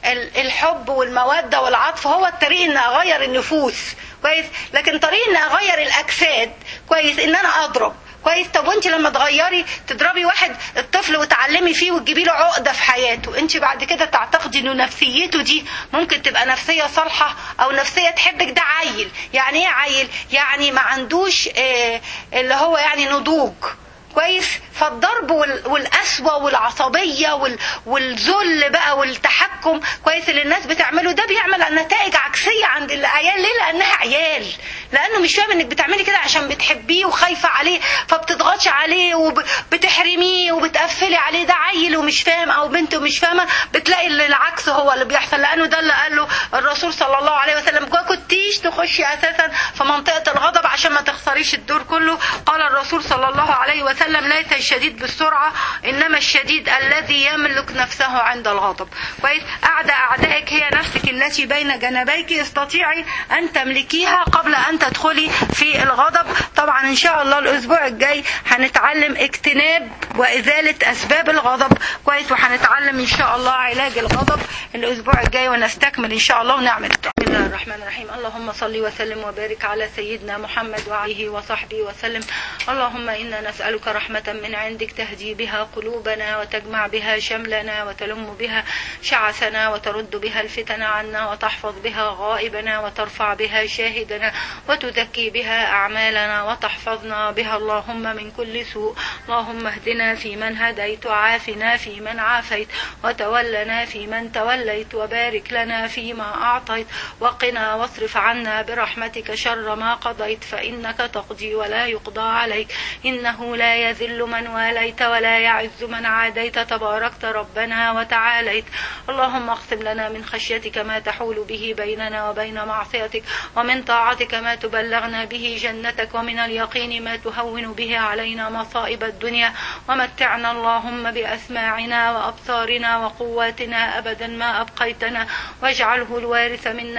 الحب والمودة والعطف هو الطريق ان اغير النفوس كويس، لكن طريق ان اغير الاجساد كويس ان انا اضرب كويس. طب وانت لما تغيري تضربي واحد الطفل وتعلمي فيه وتجيبي له عقده في حياته، انت بعد كده تعتقدي انه نفسيته دي ممكن تبقى نفسيه صالحه او نفسيه تحبك؟ ده عيل. يعني ايه عيل؟ يعني ما عندوش اه اللي هو يعني نضوج كويس. فالضرب والقسوه والعصبيه والذل بقى والتحكم كويس اللي الناس بتعمله ده بيعمل نتائج عكسيه عند العيال. ليه؟ لانها عيال، لانه مش فاهم انك بتعملي كده عشان بتحبيه وخايفه عليه فبتضغطي عليه وبتحرميه وبتقفلي عليه. ده عيل ومش فاهم او بنت ومش فاهمه، بتلاقي العكس هو اللي بيحصل، لانه ده اللي قال له الرسول صلى الله عليه وسلم ما كنتيش تخشي اساسا في منطقه الغضب عشان ما تخسريش الدور كله. قال الرسول صلى الله عليه وسلم ليس الشديد بالسرعه انما الشديد الذي يملك نفسه عند الغضب كويس. اعدى اعدائك هي نفسك التي بين جنبيك، استطيعي ان تملكيها قبل ان تدخلي في الغضب. طبعا ان شاء الله الاسبوع الجاي هنتعلم اجتناب وازالة اسباب الغضب كويس، وهنتعلم ان شاء الله علاج الغضب الاسبوع الجاي ونستكمل ان شاء الله ونعمل. بسم الله الرحمن الرحيم. اللهم صل وسلم وبارك على سيدنا محمد وعليه وصحبه وسلم. اللهم انا نسألك رحمة من عندك تهدي بها قلوبنا وتجمع بها شملنا وتلم بها شعثنا وترد بها الفتن عنا وتحفظ بها غائبنا وترفع بها شاهدنا وتزكي بها أعمالنا وتحفظنا بها اللهم من كل سوء. اللهم اهدنا فيمن هديت وعافنا فيمن عافيت وتولنا فيمن توليت وبارك لنا فيما أعطيت وقنا واصرف عنا برحمتك شر ما قضيت فإنك تقضي ولا يقضى عليك إنه لا يذل من واليت ولا يعز من عاديت تباركت ربنا وتعاليت. اللهم اقسم لنا من خشيتك ما تحول به بيننا وبين معصيتك ومن طاعتك ما تبلغنا به جنتك ومن اليقين ما تهون به علينا مصائب الدنيا ومتعنا اللهم بأسماعنا وأبصارنا وقواتنا أبدا ما أبقيتنا واجعله الوارث منا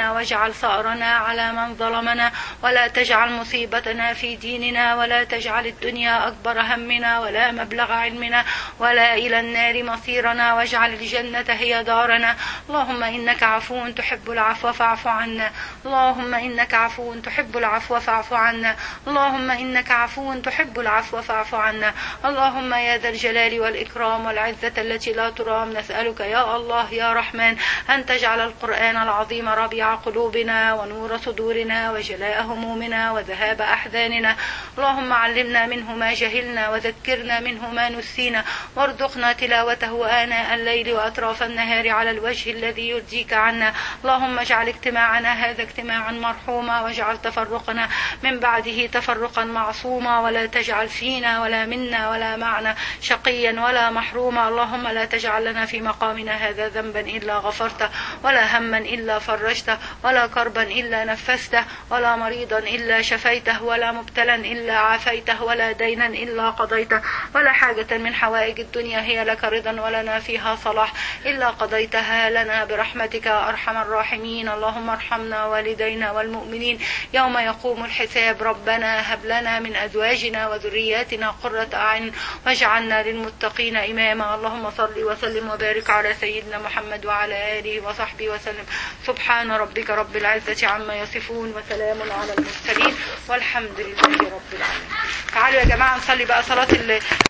همنا واجعل ثأرنا على من ظلمنا، ولا تجعل مصيبتنا في ديننا، ولا تجعل الدنيا أكبر همنا ولا مبلغ علمنا ولا إلى النار مصيرنا، واجعل الجنة هي دارنا. اللهم إنك عفو تحب العفو فاعف عنا. اللهم إنك عفو تحب العفو فاعف عنا. اللهم إنك عفو تحب العفو فاعف عنا. اللهم يا ذا الجلال والإكرام والعزة التي لا ترام، نسألك يا الله يا رحمن أن تجعل القرآن العظيم ربيع قلوبنا ونور صدورنا وجلاء همومنا وذهاب أحزاننا. اللهم علمنا منه ما جهلنا وذكرنا منه ما نسينا، وارزقنا تلاوته آناء الليل وأطراف النهار على الوجه الذي يرضيك عنا. اللهم اجعل اجتماعنا هذا اجتماعا مرحوما، واجعل تفرقنا من بعده تفرقا معصوما، ولا تجعل فينا ولا منا ولا معنا شقيا ولا محروما. اللهم لا تجعل لنا في مقامنا هذا ذنبا إلا غفرته، ولا هما إلا فرجته، ولا كربا إلا نفسته، ولا مريضا إلا شفيته، ولا مبتلا إلا عافيته، ولا دينا إلا قضيته، ولا حاجة من حوائج الدنيا هي لك رضا ولنا فيها صلاح إلا قضيتها لنا برحمتك يا أرحم الراحمين. اللهم ارحمنا والدينا والمؤمنين يوم يقوم الحساب. ربنا هب لنا من أزواجنا وذرياتنا قرة أعين واجعلنا للمتقين إماما. اللهم صل وسلم وبارك على سيدنا محمد وعلى آله وصحبه وسلم. سبحان ربك رب العزة عما يصفون وسلام على المرسلين والحمد لله رب العالمين. تعالوا يا جماعة نصلي بقى صلاة